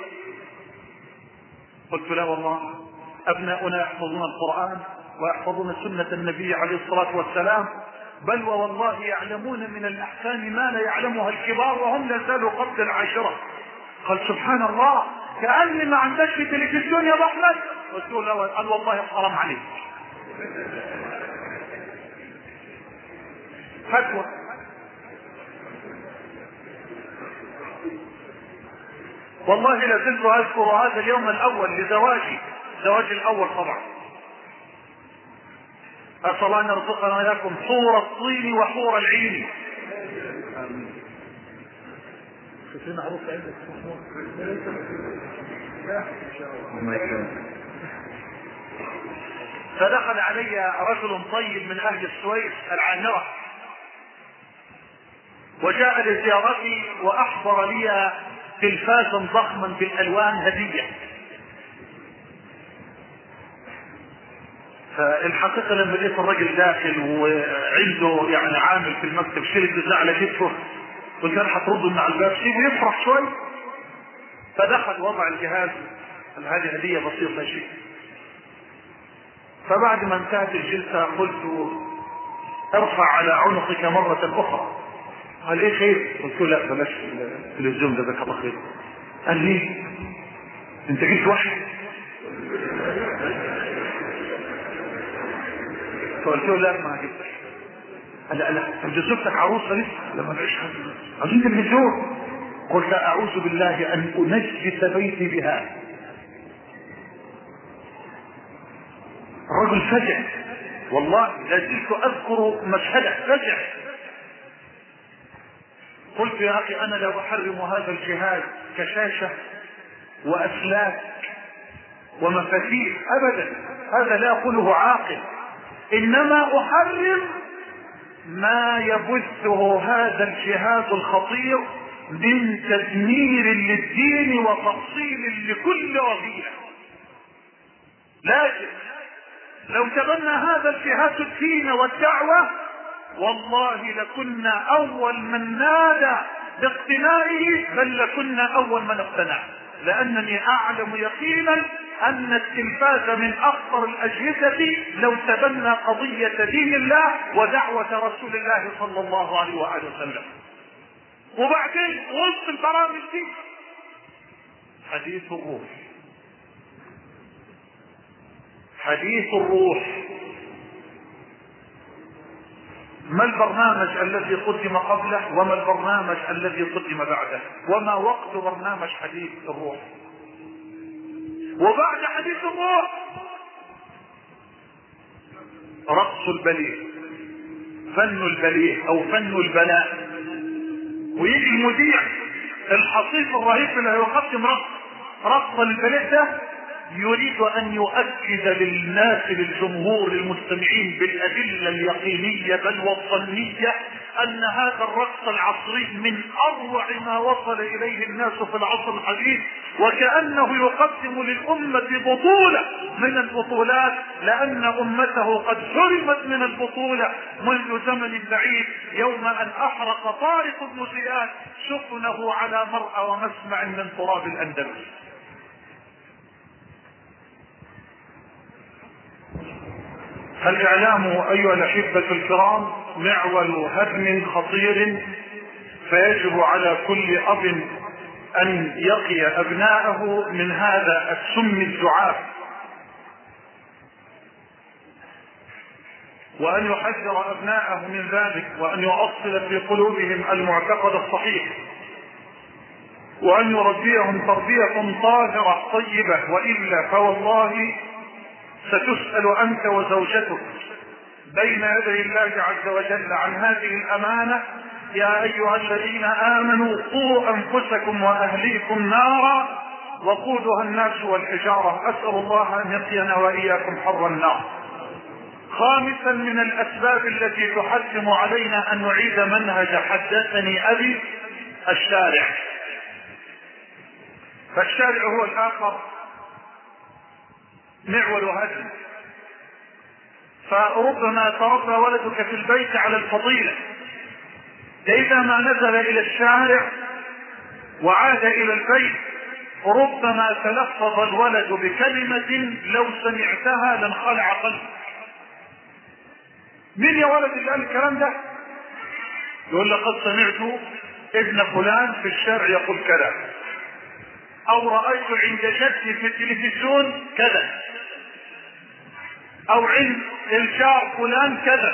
قلت لا والله، ابناؤنا يحفظون القرآن ويحفظون سنة النبي عليه الصلاة والسلام، بل والله يعلمون من الاحكام ما لا يعلمها الكبار وهم لا زالوا قبل العاشرة. قال سبحان الله، كأني ما عندكش في تلفزيون يا ابو احمد. قلت له لا، قال والله حرام عليك. فتوى. والله لا زلت اذكر هذا اليوم الاول لزواجي، زواجي الاول طبعا. اسال الله ان يرزقنا لكم حور الطين وحور العين. امين. شوفين عروس عندك فدخل علي رجل طيب من اهل السويس العامرة وجاء لزيارتي واحضر لي تلفازا ضخما بالالوان هدية. فالحقيقة لما لقيت الرجل داخل وعنده يعني عامل في المكتب شيل الجزاء على كتفه، قلت له هترده من على الباب سيبه يفرح شوي. فدخل وضع الجهاز، هذه هدية بسيطة شيء. فبعد ما انتهت الجلسة قلت ارفع على عنقك مرة اخرى. قال ايه خير؟ قلت له لا بلاش التلفزيون ده ذاك الله خير. قال لي انت جبت واحد؟ فقلت له لا ما جبتش. قال لا انت زوجتك عروسه لسه؟ لا ما فيش حاجه، عايزين تلفزيون. قلت اعوذ بالله ان انجس بيتي بها. الرجل فزع، والله لا زلت اذكر مشهده فزع. قلت يا اخي انا لا احرم هذا الجهاز كشاشه واسلاك ومفاتيح ابدا، هذا لا يقوله عاقل، انما احرم ما يبثه هذا الجهاز الخطير من تدمير للدين وتفصيل لكل رذيلة. لكن لو تبنى هذا الجهاز الدين والدعوة والله لكنا اول من نادى باقتنائه، بل لكنا اول من اقتنع، لانني اعلم يقينا ان التلفاز من اخطر الاجهزة لو تبنى قضية دين الله ودعوة رسول الله صلى الله عليه وآله وسلم. وبعدين وسط البرامج دي حديث الروح، حديث الروح. ما البرنامج الذي قدم قبله وما البرنامج الذي قدم بعده وما وقت برنامج حديث الروح؟ وبعد حديث الروح رقص البليغ، فن البليغ او فن البلاء. ويجي المذيع الحصيف الرهيب اللي هيقدم رقص البليغ ده يريد ان يؤكد للناس للجمهور للمستمعين بالادله اليقينيه بل والظنيه ان هذا الرقص العصري من اروع ما وصل اليه الناس في العصر الحديث، وكانه يقدم للامه بطوله من البطولات، لان امته قد حرمت من البطوله منذ زمن بعيد، يوم ان احرق طارق بن زياد سفنه على مرأى ومسمع من تراب الاندلس. الإعلام أيها الأحبة الكرام معول هدم خطير، فيجب على كل أب أن يقي أبناءه من هذا السم الزعاف، وأن يحذر أبناءه من ذلك، وأن يؤصل في قلوبهم المعتقد الصحيح، وأن يربيهم تربية طاهرة طيبة، وإلا فوالله ستسأل أنت وزوجتك بين يدي الله عز وجل عن هذه الأمانة: يا أيها الذين آمنوا قوا أنفسكم وأهليكم نارا وقودها الناس والحجارة. أسأل الله أن يقينا وإياكم حر النار. خامسا من الأسباب التي تحتم علينا أن نعيد منهج حدثني أبي: الشارع. فالشارع هو الآخر معول هدم. فربما تربى ولدك في البيت على الفضيلة، فإذا ما نزل إلى الشارع وعاد إلى البيت ربما تلفظ الولد بكلمة لو سمعتها لانخلع قلبك. مين يا ولد اللي قال الكلام ده؟ يقول لقد سمعت ابن فلان في الشارع يقول كذا، او رأيت عند جدي في التلفزيون كذا، او عند الجار فلان كذا.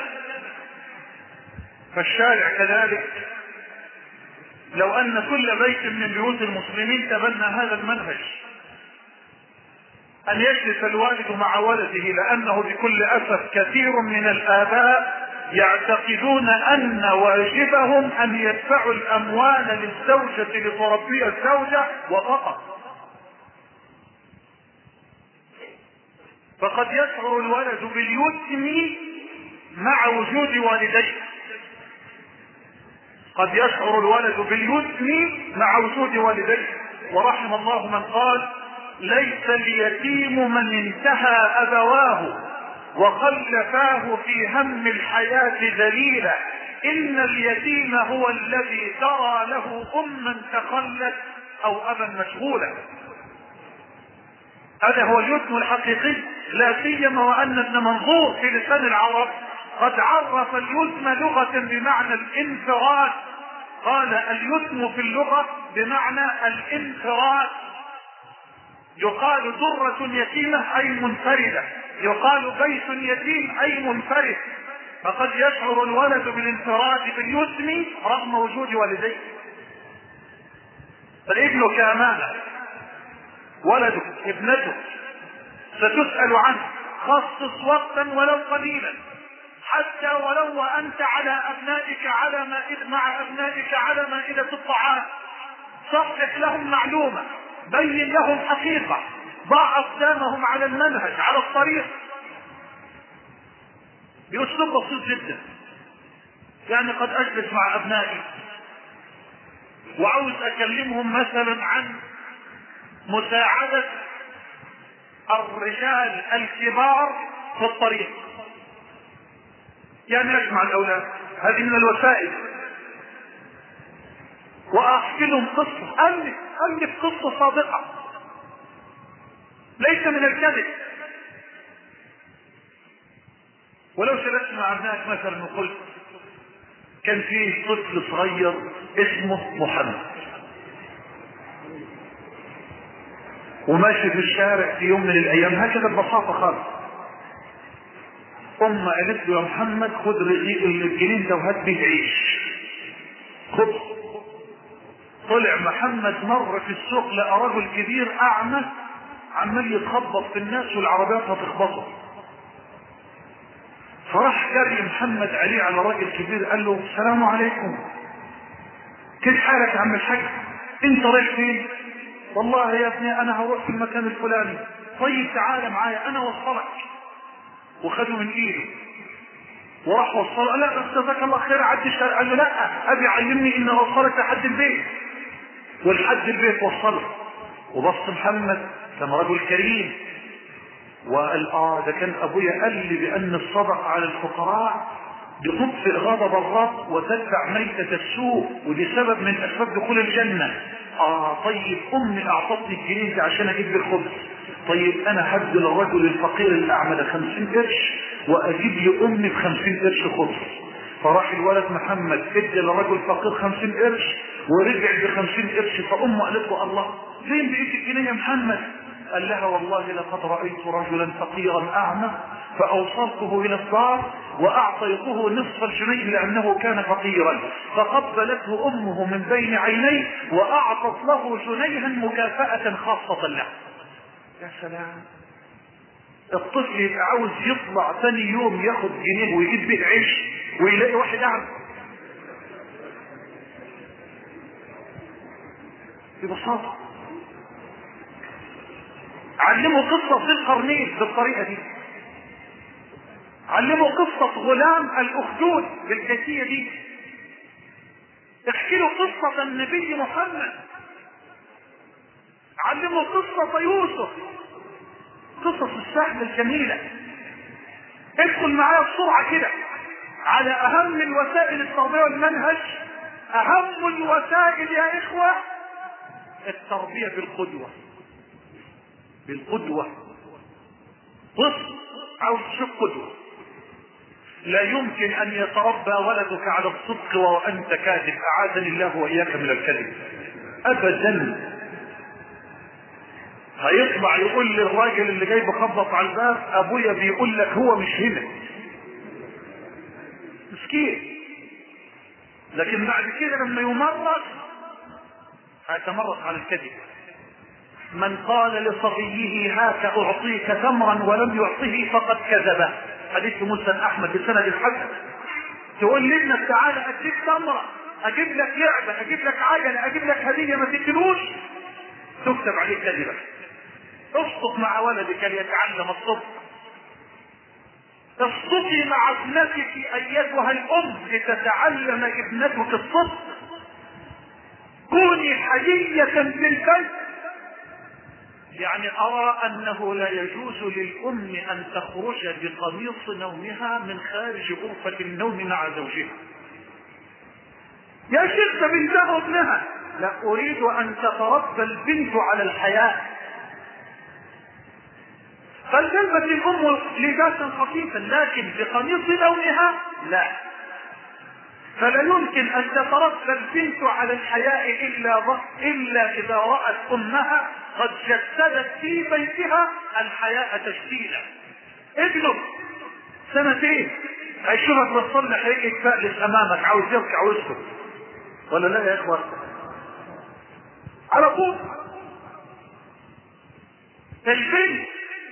فالشارع كذلك. لو ان كل بيت من بيوت المسلمين تبنى هذا المنهج، ان يجلس الوالد مع ولده، لانه بكل اسف كثير من الاباء يعتقدون ان واجبهم ان يدفعوا الاموال للزوجة لتربي الزوجة وفقط. فقد يشعر الولد باليتم مع وجود والديه، قد يشعر الولد باليتم مع وجود والديه. ورحم الله من قال: ليس اليتيم من انتهى أبواه وخلفاه في هم الحياة ذليلا، إن اليتيم هو الذي ترى له أما تخلت أو أبا مشغولا. هذا هو اليتم الحقيقي، لا سيما وأن ابن منظور في لسان العرب قد عرف اليتم لغة بمعنى الانفراد. قال: اليتم في اللغة بمعنى الانفراد. يقال درة يتيمة أي منفردة، يقال بيت يتيم أي منفرد. فقد يشعر الولد بالانفراد باليتم رغم وجود والديه. فابنك أمانة، ولدك ابنتك ستسأل عنه. خصص وقتا ولو قليلا، حتى ولو وأنت على أبنائك مع أبنائك على مائدة الطعام. صحح لهم معلومة، بين لهم حقيقة، ضع أقدامهم على المنهج على الطريق بأسلوب بسيط جدا. يعني قد أجلس مع أبنائي وعاوز أكلمهم مثلا عن مساعدة الرجال الكبار في الطريق، يعني أجمع الأولاد، هذه من الوسائل، وأحكي لهم قصة، ألف قصة صادقة ليس من الكذب. ولو جلست مع ابنائك مثلا وقلت: كان فيه طفل صغير اسمه محمد وماشي في الشارع في يوم من الايام، هكذا ببساطة خالص، قالت له: يا محمد خد رغيف الجنين ده وهات بيه عيش، خد. طلع محمد مر في السوق لقى رجل كبير اعمى عمال يتخبط في الناس والعربيات هتخبطه. فراح جري محمد عليه على راجل كبير، قال له: السلام عليكم، كيف حالك يا عم الحاج؟ انت رايح فين؟ والله يا ابني انا هروح في المكان الفلاني. طيب تعال معايا انا وصلك. وخده من ايده وراح وصله. لا بس جزاك الله خير، عدي الشارع. قال له: لا، ابي علمني ان اوصلك لحد البيت. ولحد البيت وصله. وبص محمد كان رجل كريم وقال: ده كان ابويا قال لي بان الصدقه على الفقراء بتطفئ غضب الرب وتدفع ميتة السوء، ودي سبب من اسباب دخول الجنة. طيب امي اعطتني الجنيه عشان اجيب بالخبز. طيب انا هدي للرجل الفقير الاعمى 50 قرش واجيب لي امي ب50 قرش خبز. فراح الولد محمد ادى للرجل فقير 50 قرش ورجع ب50 قرش. فامه قالت له: الله، فين بقيت الجنيه يا محمد؟ قال لها: والله لقد رأيت رجلا فقيرا أعمى فأوصلته إلى الدار وأعطيته نصف الجنيه لأنه كان فقيرا، فقبلته أمه من بين عينيه وأعطت له جنيها مكافأة خاصة له. يا سلام، الطفل يبقى عاوز يطلع ثاني يوم ياخد جنيه ويجيب بيه عيش ويلاقي واحد قاعد ببساطة. علموا قصة ذي القرنين بالطريقة دي، علموا قصة غلام الأخدود بالكيفية دي، احكي له قصة النبي محمد، علموا قصة يوسف، قصص السحر الجميلة. ادخل معايا بسرعة كده على أهم الوسائل التربية والمنهج. أهم الوسائل يا إخوة التربية بالقدوة. بالقدوة. طفل عاوز تشوف قدوة، لا يمكن أن يتربى ولدك على الصدق وأنت كاذب، أعاذني الله وإياك من الكذب أبدا. هيطلع يقول للراجل اللي جاي بخبط على الباب أبويا بيقول لك هو مش هنا، مسكين. لكن بعد كده لما يمرض هيتمرد على الكذب. من قال لصبيه هاك أعطيك تمرا ولم يعطه فقد كذبه، حديث مسند أحمد بسند الحسن. تقول لابنك تعالى أديك تمرة، أجيب لك لعبة، أجيب لك عجلة، أجيب لك هدية، ما تديلوش تكتب عليه كذبة. اصدق مع ولدك ليتعلم الصدق. اصدقي مع ابنتك أيتها الأم لتتعلم ابنتك الصدق. كوني حيية في البيت. يعني أرى أنه لا يجوز للأم أن تخرج بقميص نومها من خارج غرفة النوم مع زوجها. يا شيخ بنتها ابنها، لا، أريد أن تتربى البنت على الحياء. فلتلبس الأم لباسا خفيفا لكن بقميص نومها لا. فلا يمكن أن تتربى البنت على الحياء إلا إذا رأت أمها قد جسدت في بيتها الحياء تجسيدا. ابنك سنتين هيشوفك بتصلح هيك فألس أمامك عاوز يركع ويسكت، ولا لا يا إخوة؟ على طول البنت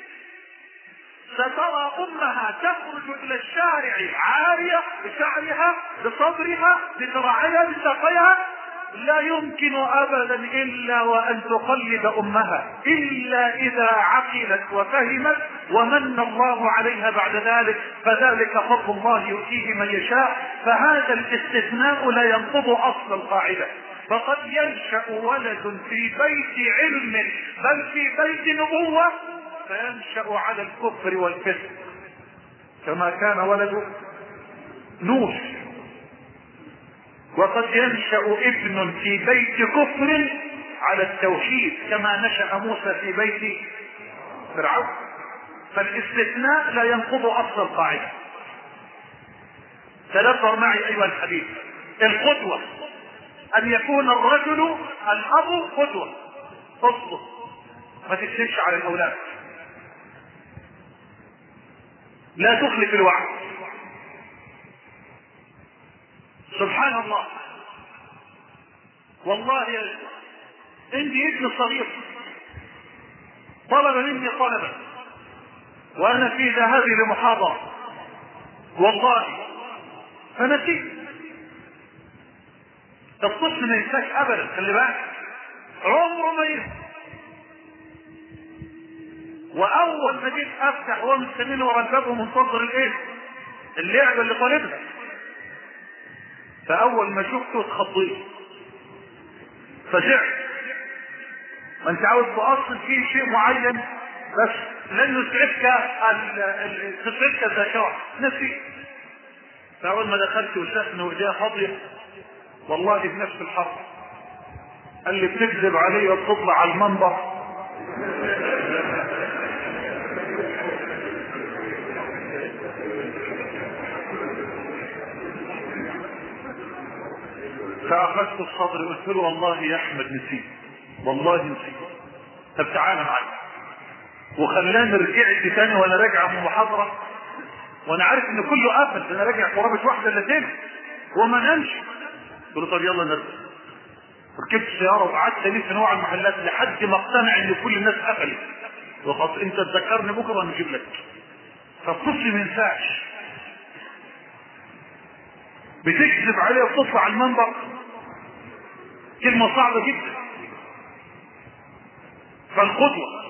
سترى أمها تخرج إلى الشارع عارية بشعرها بصدرها بذراعها بساقيها، لا يمكن أبدا إلا وأن تقلد أمها إلا إذا عقلت وفهمت ومن الله عليها بعد ذلك، فذلك فضل الله يؤتيه من يشاء. فهذا الاستثناء لا ينقض أصل القاعدة. فقد ينشأ ولد في بيت علم بل في بيت نبوة فينشأ على الكفر والفسق كما كان ولد نوح، وقد ينشأ ابن في بيت كفر على التوحيد كما نشأ موسى في بيت فرعون. فالاستثناء لا ينقض أصل القاعدة. تدبر معي أيها الحبيب. القدوة أن يكون الرجل الأب قدوة. اصبر ما تكذبش على الأولاد، لا تخلف الوعد. سبحان الله، والله عندي ابن صغير طلب مني طلبا وانا في ذهابي لمحاضرة والله فنسيت. الطفل ما ينساش ابدا، خلي بالك عمره ما ينسى. واول ما جيت افتح وهو مستنيني ورا الباب ومنتظر الايه اللعبه اللي طالبها، فاول ما شفته اتخضيت فزعت. ما انت عاوز تؤصل فيه شيء معين بس لن تسعدك الذاكره، نسيت. فاول ما دخلت وشافني وايديها فاضيه والله بنفس الحرف قال لي بتكذب علي وتطلع على المنبر. فاخذت الصدر قلت له والله يا احمد نسيت، والله نسيت. طب تعالى معايا. وخلاني رجعت تاني وانا راجع من المحاضره وانا عارف ان كله قفل، انا راجع قرابه واحده الا تاني وما نمش. قلت له طب يلا نرجع. ركبت سياره وقعدت الف في نوع المحلات لحد ما اقتنع ان كل الناس قفلت وقد انت تذكرني بكره نجيب لك. فالطفل ما ينفعش بتكذب عليه وتطلع على المنبر، كلمه صعبه جدا. فالقدوه.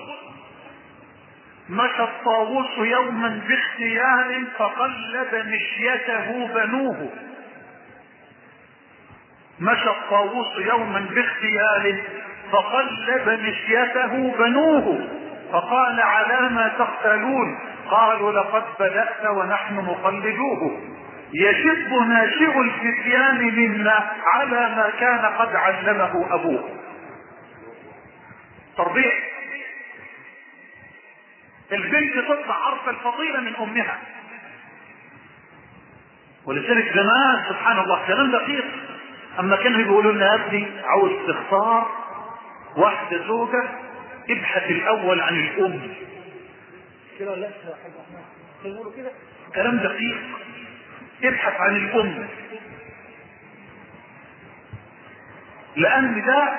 مشى الطاووس يوما باختيار فقلب مشيته بنوه. مشى الطاووس يوما باختيار فقلب مشيته بنوه، فقال على ما تختلون؟ قالوا لقد بدأت ونحن مقلدوه. يشب ناشئ الفتيان منا على ما كان قد علمه أبوه. تربية. البنت تطلع عارفة الفضيلة من أمها. ولذلك زمان سبحان الله كلام دقيق، أما كانوا يقولوا لنا يا ابني عاوز تختار واحدة زوجة ابحث الأول عن الأم. كده لا يقولوا كده كلام دقيق. ابحث عن الأم، لأن ده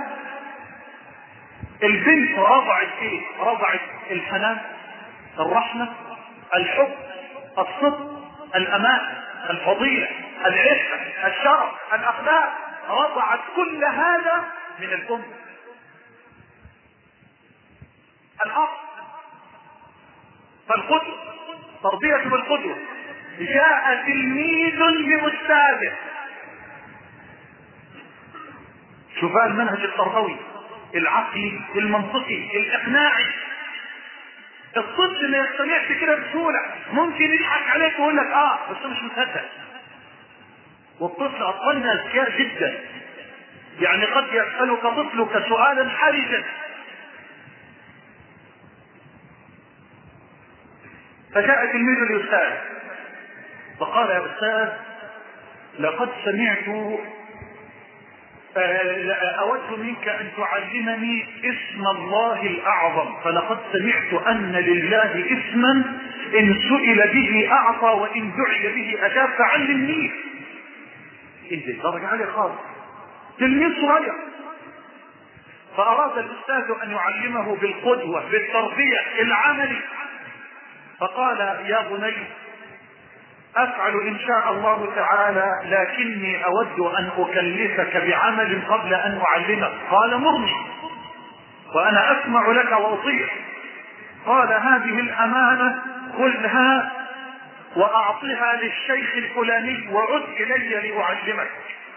البنت رضعت ايه؟ رضعت الحنان، الرحمة، الحب، الصدق، الأمان، الفضيلة، العفة، الشرف، الأخلاق. رضعت كل هذا من الأم. الأب. فالقدوة، تربية بالقدوة. جاء تلميذ لأستاذه. شوف المنهج التربوي العقلي المنطقي الإقناعي. الطفل ما يقتنعش كده بسهولة، ممكن يضحك عليك ويقول لك بس مش مصدق. والطفل أطفالنا أذكياء جدا، يعني قد يسألك طفلك سؤالا حرجا. فجاء تلميذ الأستاذ فقال يا أستاذ لقد سمعت أود منك أن تعلمني اسم الله الأعظم، فلقد سمعت أن لله اسما إن سئل به أعطى وإن دعي به أجاب، فعلمني. إيه درجة عالية خالص، تلميذ صغير. فأراد الأستاذ أن يعلمه بالقدوة بالتربية العملي، فقال يا بني أفعل إن شاء الله تعالى، لكني أود أن أكلفك بعمل قبل أن أعلمك. قال مرني وأنا أسمع لك وأطيع. قال هذه الأمانة خذها وأعطها للشيخ الفلاني وعد إلي لأعلمك.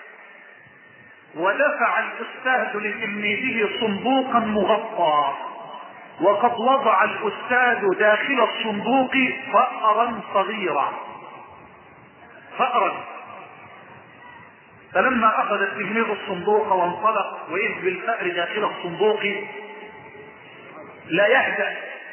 ودفع الأستاذ لتلميذه صندوقا مغطى، وقد وضع الأستاذ داخل الصندوق فأرا صغيرا، فأرا. فلما أخذ التلميذ الصندوق وانطلق وإذ بالفأر داخل الصندوق لا يهدأ.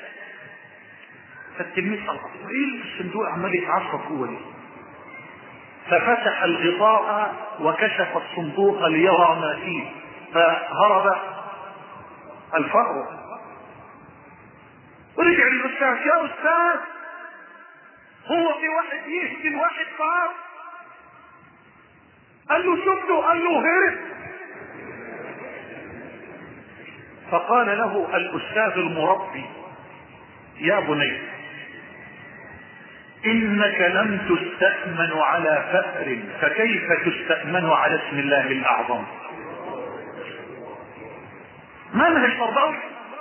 فالتلميذ قال ايه الصندوق عمال يتعصب جوه ليه؟ ففتح الغطاء وكشف الصندوق ليرى ما فيه، فهرب الفأر. ورجع للأستاذ يا أستاذ هو في واحد يهجن واحد فار؟ قال له شفته؟ قال له هرب. فقال له الأستاذ المربي يا بني إنك لم تستأمن على فأر، فكيف تستأمن على اسم الله الأعظم؟ منهج تربوي.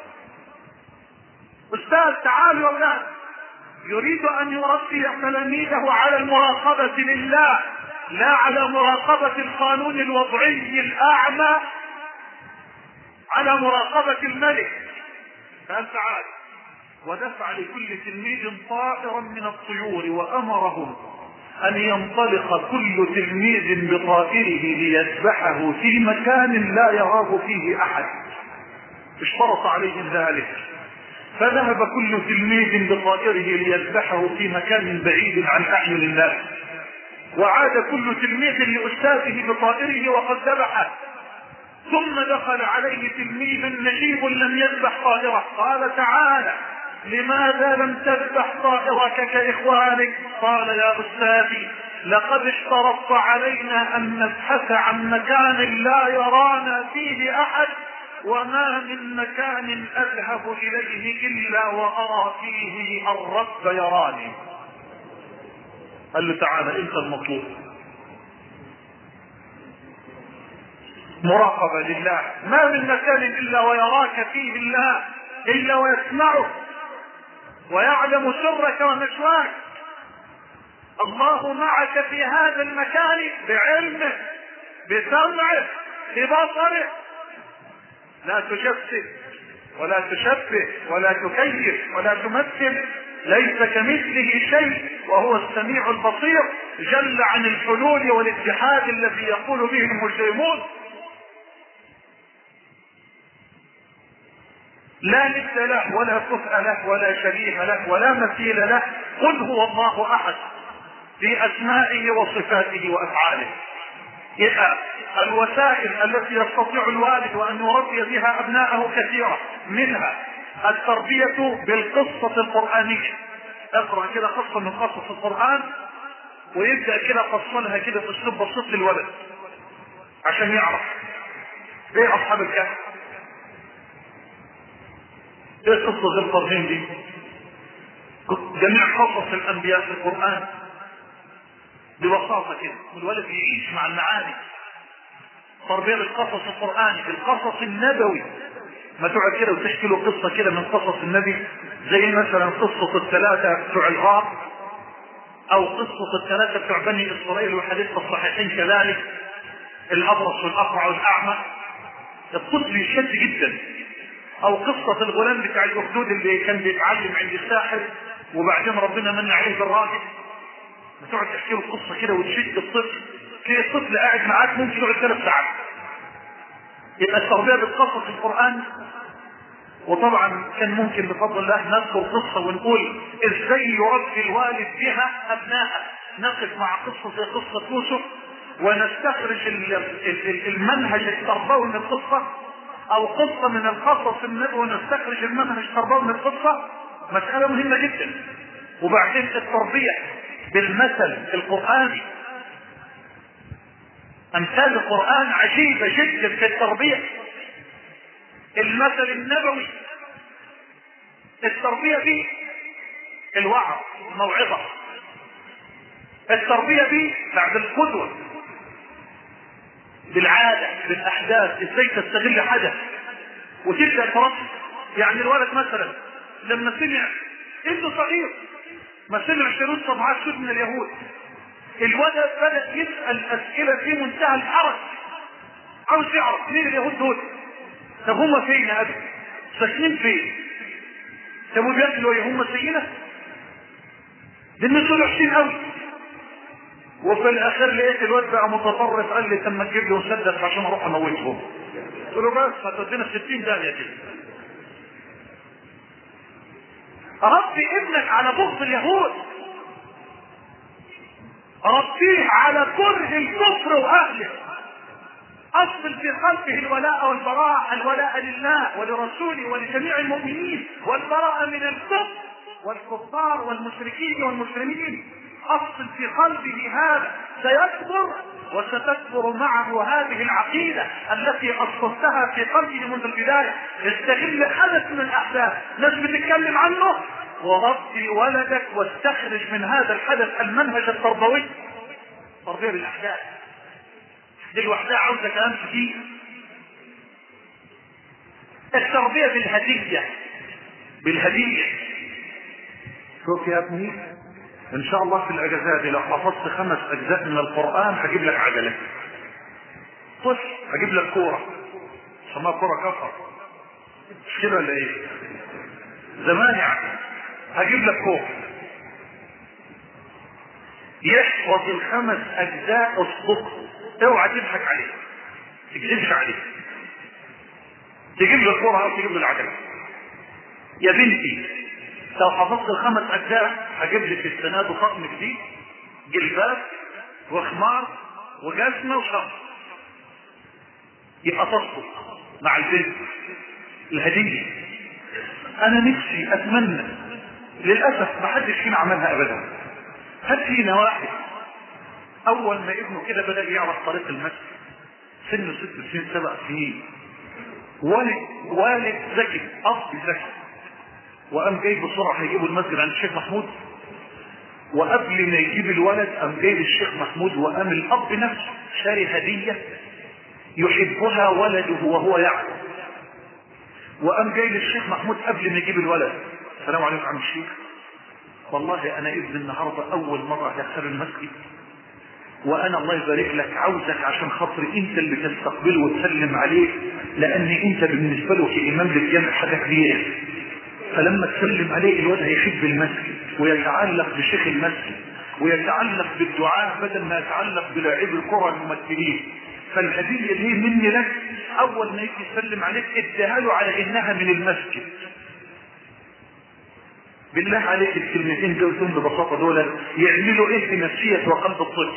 أستاذ تعالوا يا أولاد، يريد أن يربي تلاميذه على المراقبة لله، لا على مراقبة القانون الوضعي الأعمى، على مراقبة الملك. قال تعال ودفع لكل تلميذ طائرا من الطيور وأمرهم أن ينطلق كل تلميذ بطائره ليسبحه في مكان لا يراه فيه أحد. اشترط عليهم ذلك، فذهب كل تلميذ بطائره ليسبحه في مكان بعيد عن أعين الناس، وعاد كل تلميذ لأستاذه بطائره وقد ذبحه. ثم دخل عليه تلميذ نجيب لم يذبح طائره، قال تعالى لماذا لم تذبح طائرك كإخوانك؟ قال يا أستاذي لقد اشترطت علينا أن نبحث عن مكان لا يرانا فيه أحد، وما من مكان اذهب اليه الا وارى فيه الرب يراني. قال له تعالى انت المطلوب، مراقبة لله. ما من مكان الا ويراك فيه الله، الا ويسمعك ويعلم سرك ونجواك. الله معك في هذا المكان بعلمه، بسمعه، ببصره. لا تشفت ولا تشبه ولا تكيف ولا تمثل، ليس كمثله شيء وهو السميع البصير، جل عن الحلول والاتحاد الذي يقول به المجرمون. لا ند له ولا كفء له ولا شبيه له ولا مثيل له. قل هو الله احد في اسمائه وصفاته وافعاله. يبقى الوسائل التي يستطيع الوالد وان يربي بها ابناءه كثيرة، منها التربية بالقصة القرآنية. اقرأ كده قصة من قصص القرآن ويبدأ كده قصلها كده في اسلوب بسيط للولد عشان يعرف ايه اصحاب الكهف، ايه قصة القرنين دي، جميع قصص الانبياء في القرآن ببساطة كده، والولد يعيش مع المعاني. تربية بالقصص القرآني، بالقصص النبوي. ما تقعد كده وتحكي له قصة كده من قصص النبي، زي مثلا قصة الثلاثة بتوع الغار، او قصة الثلاثة بتوع بني اسرائيل وحديث الصحيحين كذلك، الابرص والاقرع والاعمى. الطفل يشد جدا. او قصة الغلام بتاع الاخدود اللي كان بيتعلم عند الساحر وبعدين ربنا من عليه بالراجل. تقعد تحكي له القصة كده وتشد الطفل، كده الطفل قاعد معاك ممكن يقعد 3 ساعات. يبقى التربية بالقصص القرآن. وطبعا كان ممكن بفضل الله نذكر قصة ونقول ازاي يربي الوالد بها ابناءه. نقف مع قصة زي قصة يوسف ونستخرج المنهج التربوي من القصة، او قصة من القصص النبوي ونستخرج المنهج التربوي من القصة. مسألة مهمة جدا. وبعدين التربية بالمثل القرآني. امثال القرآن عجيبة جدا في التربية. المثل النبوي، التربية به الوعظ، الموعظة. التربية به بعد القدوة، بالعادة، بالاحداث، ازاي تستغل حدث وتبدأ تربي. يعني الولد مثلا لما سمع ابنه صغير ما سمع شروط صفحات سود من اليهود، الولد بدأ يسأل اسئلة في منتهى الحرج، عاوز يعرف مين اليهود دول، طب هم فين يا ابي، ساكنين فين، طب بياكلوا ايه، هم سيئة، بالنسبة 20 قوي. وفي الاخر لقيت الواد بقى متطرف، قال لي تم تجيب لي مسدس عشان اروح اموتهم. قلت له بس هتودينا 60 داهية كده. ربي ابنك على بغض اليهود، ربيه على كره الكفر واهله. اصل في قلبه الولاء والبراء، الولاء لله ولرسوله ولجميع المؤمنين، والبراء من الكفر والكفار والمشركين والمسلمين. اصل في قلبه هذا، سيكبر وستكبر معه هذه العقيدة التي اصلتها في قلبه منذ البداية. استغل حدث من الاحداث ناس بتتكلم عنه، وربي ولدك واستخرج من هذا الحدث المنهج التربوي. تربية بالاحداث دي لوحدها عاوزة كلام كتير. التربية بالهدية، بالهدية. شوف يا ابني ان شاء الله في الاجازات لو حفظت 5 اجزاء من القرآن هجيب لك عجلة. طفل هجيب لك كورة، اسمها كورة كفر، مش كده ولا ايه؟ زمان يعني هجيب لك كورة. يحفظ 5 اجزاء الصدق، اوعى تضحك عليه، تكذبش عليه، تجيب له الكورة او تجيب له العجلة. يا بنتي لو حفظت 5 اجزاء هجيب لك السنة طقم جديد، جلباب وخمار وجزمة وشرط. يبقى تصدق مع البنت الهدية. انا نفسي اتمنى، للأسف ما حدش فينا عملها ابدا. هل فينا واحد اول ما ابنه كده بدأ يعرف طريق المسجد سنه 6 سنين 7 سنين والد ذكي، اب ذكي، وقام جاي بسرعه هيجيبوا المسجد عند الشيخ محمود، وقبل ما يجيب الولد قام جاي للشيخ محمود، وقام الاب نفسه شاري هديه يحبها ولده وهو يعلم، وقام جاي للشيخ محمود قبل ما يجيب الولد. السلام عليكم عم الشيخ، والله انا ابن النهارده اول مره ادخل المسجد، وانا الله يبارك لك عاوزك عشان خاطري انت اللي تستقبله وتسلم عليه، لان انت بالنسبه له كامام للجامع حاجه كبيره، فلما تسلم عليه الواد هيحب المسجد ويتعلق بشيخ المسجد ويتعلق بالدعاء بدل ما يتعلق بلاعب الكره الممثلين. فالهديه دي مني لك، اول ما يجي يسلم عليك اديها له على انها من المسجد. بالله عليك الكلمتين دول ببساطه دول يعملوا ايه في نفسيه وقلب الطفل؟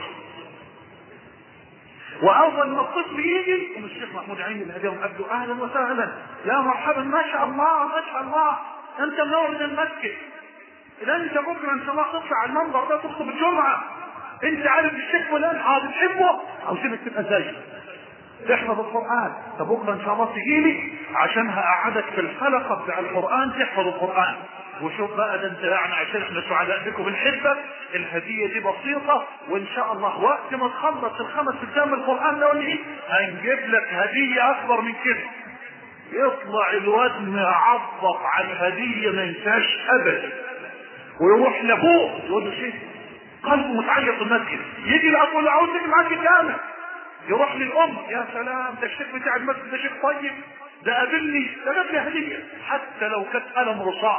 واول ما الطفل يجي الشيخ محمود عين الهديه وقابله اهلا وسهلا، يا مرحبا، ما شاء الله ما شاء الله، انت منور من المسجد، اذا انت بكره ان شاء الله تطلع على المنبر ده تخطب الجمعه، انت عارف الشيخ فلان بتحبه او سيبك تبقى زيه تحفظ القران، فبكره ان شاء الله تجيلي عشان هقعدك في الحلقه بتاع القران تحفظ القران. وشوف بقى ده انت يعني عشان احنا سعداء بك وبنحبك، الهديه دي بسيطه، وان شاء الله وقت ما تخلص الخمس ايام القران ده ولا هنجيب لك هديه اكبر من كده. يطلع الواد معضف على الهديه ما ينساش ابدا، ويروح لابوه يقول له شيخ قلبه متعلق بالمسجد، يجي الاب يقول له عاوز تيجي معاك الجامع، يروح للام يا سلام ده الشيخ بتاع المسجد ده شيخ طيب، ده قابلني ده جاب لي هديه حتى لو كانت قلم رصاص.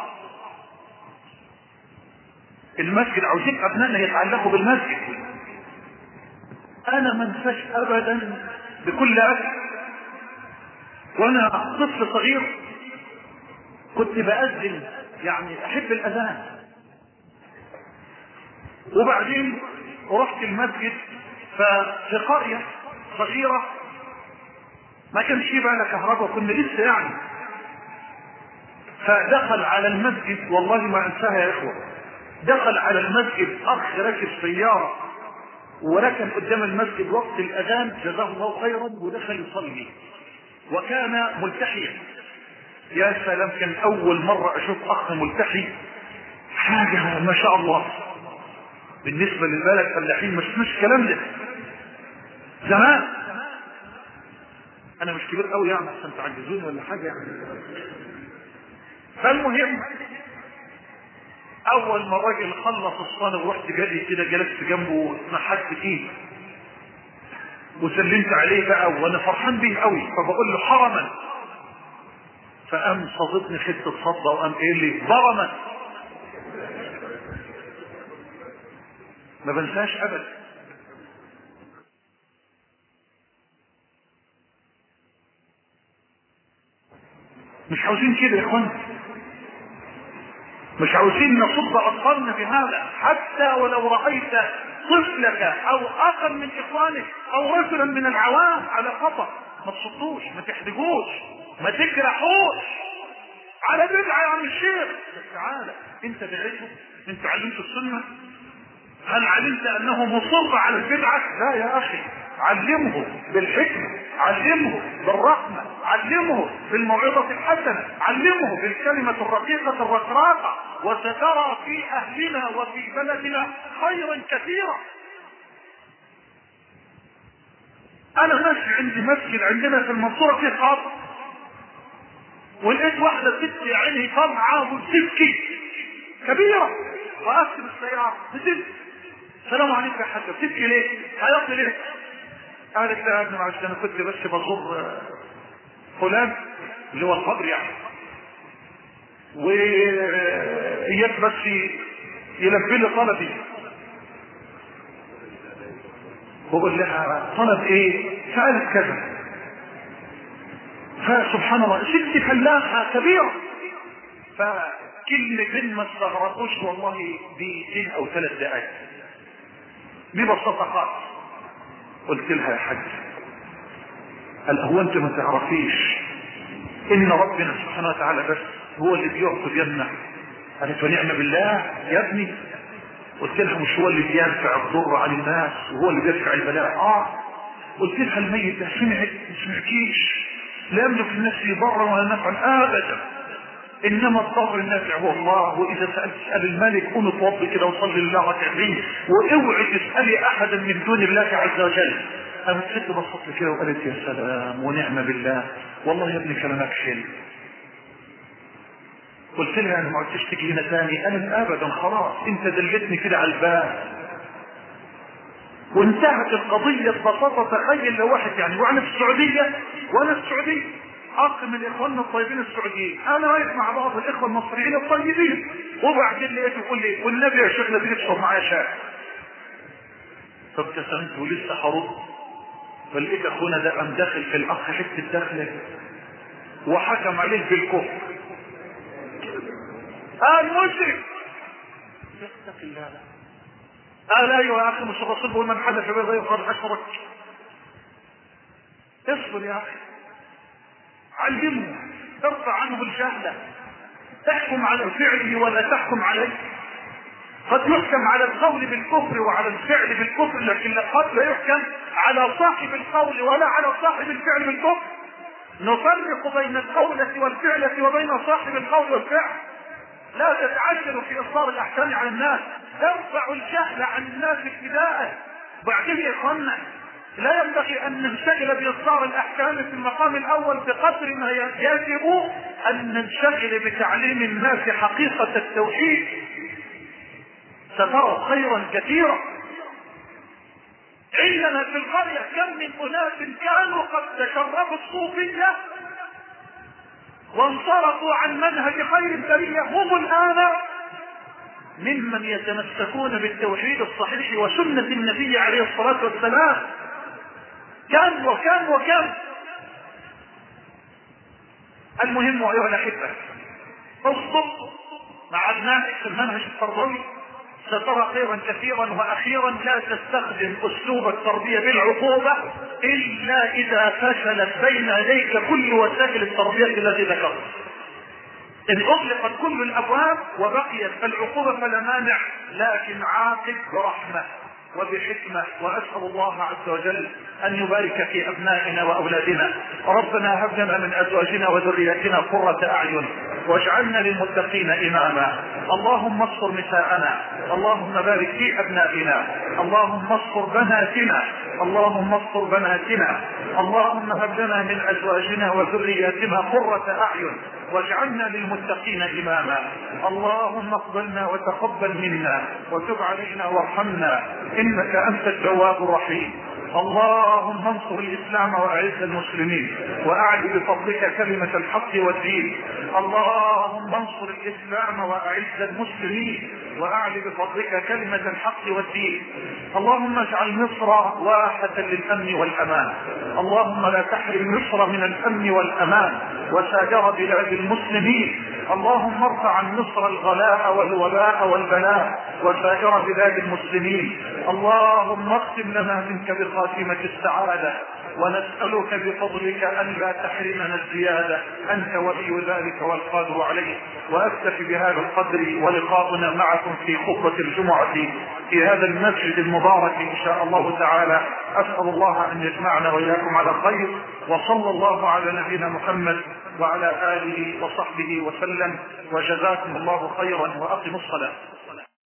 المسجد عاوزين ابنائنا يتعلقوا بالمسجد. انا ما انساش ابدا بكل اسف وانا طفل صغير كنت باذن، يعني احب الاذان، وبعدين رحت المسجد ففي قريه صغيره ما كانش فيه بقى لا كهرباء، كنا لسه يعني، فدخل على المسجد والله ما انساها يا اخوه، دخل على المسجد اخ راكب سياره وركن قدام المسجد وقت الاذان جزاه الله خيرا ودخل يصلي وكان ملتحيا. يا سلام، كان اول مره اشوف اخ ملتحي، حاجه ما شاء الله بالنسبه للبلد فلاحين ما شفناش الكلام ده زمان. انا مش كبير قوي يعني عشان تعجزوني ولا حاجه يعني. فالمهم اول ما الراجل خلص الصلاه ورحت جري كده جلست جنبه نحت فيه وسلمت عليه بقى وانا فرحان بيه قوي، فبقول له حرما، فقام صادتني حته صدى وقام قايل لي ضرما. ما بنساش ابدا. مش عاوزين كده يا اخوانا، مش عاوزين نصد اطفالنا في هذا، حتى ولو رايت طفلك او اخا من اخوانك او رجلا من العوام على خطأ ما تصدوش، ما تحرجوش، ما تجرحوش على بدعه يا عم الشيخ. تعالى انت دعيته، انت علمت السنه، هل علمت انه مصر على البدعه؟ لا يا اخي، علمه بالحكمه، علمه بالرحمه، علمه بالموعظه الحسنه، علمه بالكلمه الرقيقه الرقراقه، وسترى في اهلنا وفي بلدنا خيرا كثيرا. انا ماشي عندي مسجد عندنا في المنصوره فيه خاطر، ولقيت واحده ست يا عيني طالعه وبتبكي كبيره، وقفت بالسياره بتبكي. السلام عليكم يا حاجه، بتبكي ليه؟ عيطت ليه؟ قالت لا يا ابني معلش انا كنت بس بزور فلان اللي هو القبر يعني، واياك بس يلبي لي طلبي. بقول لها طلب ايه؟ سألت كذا. فسبحان الله ست فلاحة كبيرة، فكلمة ما استغرقوش والله دقيقتين او 3 دقائق ببساطة خالص. قلت لها يا حاج، قال هو انت ما تعرفيش ان ربنا سبحانه وتعالى بس هو اللي بيعطي بيمنع؟ قالت ونعم بالله يا ابني. قلت لها مش هو اللي بيرفع الضر عن الناس وهو اللي بيرفع البلاء؟ قلت لها الميت ده سمعك ما سمعكيش؟ لا يملك لنفسه ضرا ولا نفعا ابدا، انما الضر النافع هو الله. واذا سألت تسأل الملك قوم اتوضي كده وصلي لله ركعتين، واوعي تسألي احدا من دون الله عز وجل. انا الست بصت لي كده وقالت يا سلام ونعم بالله، والله يا ابني كلامك حلو. قلت لها انا ما عدتش تجي هنا ثاني انا ابدا، خلاص انت دلتني كده على الباب وانتهت القضية ببساطة. تخيل لو واحد يعني وانا في السعودية، اخ من اخواننا الطيبين السعوديين، انا واقف مع بعض الاخوة المصريين الطيبين، وبعدين لقيته يقول لي والنبي يا شيخنا تيجي تشرب معايا شاي. فابتسمت ولسه هرد، فلقيت اخونا ده قام داخل في الاخ حته داخله وحكم عليه بالكفر. مشرك. اتق الله. ايوه يا اخي مش الرسول بيقول من حدث بغير قد اشرك. اصبر يا اخي، علمه، ارفع عنه الجهل، تحكم على فعله ولا تحكم عليه. قد يحكم على القول بالكفر وعلى الفعل بالكفر، لكن قد لا يحكم على صاحب القول ولا على صاحب الفعل بالكفر. نفرق بين القولة والفعلة وبين صاحب القول والفعل. لا تتعجلوا في إصدار الأحكام على الناس، ارفعوا الجهل عن الناس ابتداء. بعدين يا إخوانا لا ينبغي أن ننشغل بإصدار الأحكام في المقام الأول بقدر ما يجب أن ننشغل بتعليم الناس حقيقة التوحيد. سترى خيرا كثيرا. عندنا في القرية كم من أناس كانوا قد تشربوا الصوفية وانصرفوا عن منهج خير البرية، هم الآن ممن يتمسكون بالتوحيد الصحيح وسنة النبي عليه الصلاة والسلام. كم. المهم أيها الأحبة، اصبر مع أبنائك في المنهج التربوي سترى خيرا كثيرا. وأخيرا لا تستخدم أسلوب التربية بالعقوبة إلا إذا فشلت بين يديك كل وسائل التربية التي ذكرت. إن أغلقت كل الأبواب وبقيت العقوبة فلا مانع، لكن عاقب برحمة وبحكمة. وأسأل الله عز وجل أن يبارك في أبنائنا وأولادنا. ربنا هب لنا من أزواجنا وذرياتنا قرة أعين واجعلنا للمتقين إماما. اللهم اصفر نساءنا، اللهم بارك في أبنائنا، اللهم اصفر بناتنا، اللهم اصفر بناتنا، اللهم هب لنا من أزواجنا وذرياتنا قرة أعين واجعلنا للمتقين إماما. اللهم اقبلنا وتقبل منا وتب علينا وارحمنا إنك أنت التواب الرحيم. اللهم انصر الإسلام وأعز المسلمين وأعل بفضلك كلمة الحق والدين. اللهم انصر الإسلام وأعز المسلمين وأعل بفضلك كلمة الحق والدين. اللهم اجعل مصر واحة للأمن والأمان. اللهم لا تحرم مصر من الأمن والأمان وسائر بلاد المسلمين. اللهم ارفع عن مصر الغلاء والوباء والبلاء وسائر بلاد المسلمين. اللهم اختم لنا منك بخاتمة السعادة، ونسألك بفضلك أن لا تحرمنا الزيادة، أنت ولي ذلك والقادر عليه. وأكتفي بهذا القدر، ولقاؤنا معكم في خطبة الجمعة في هذا المسجد المبارك إن شاء الله تعالى. أسأل الله أن يجمعنا وإياكم على خير، وصلى الله على نبينا محمد وعلى آله وصحبه وسلم، وجزاكم الله خيرا، وأقم الصلاة.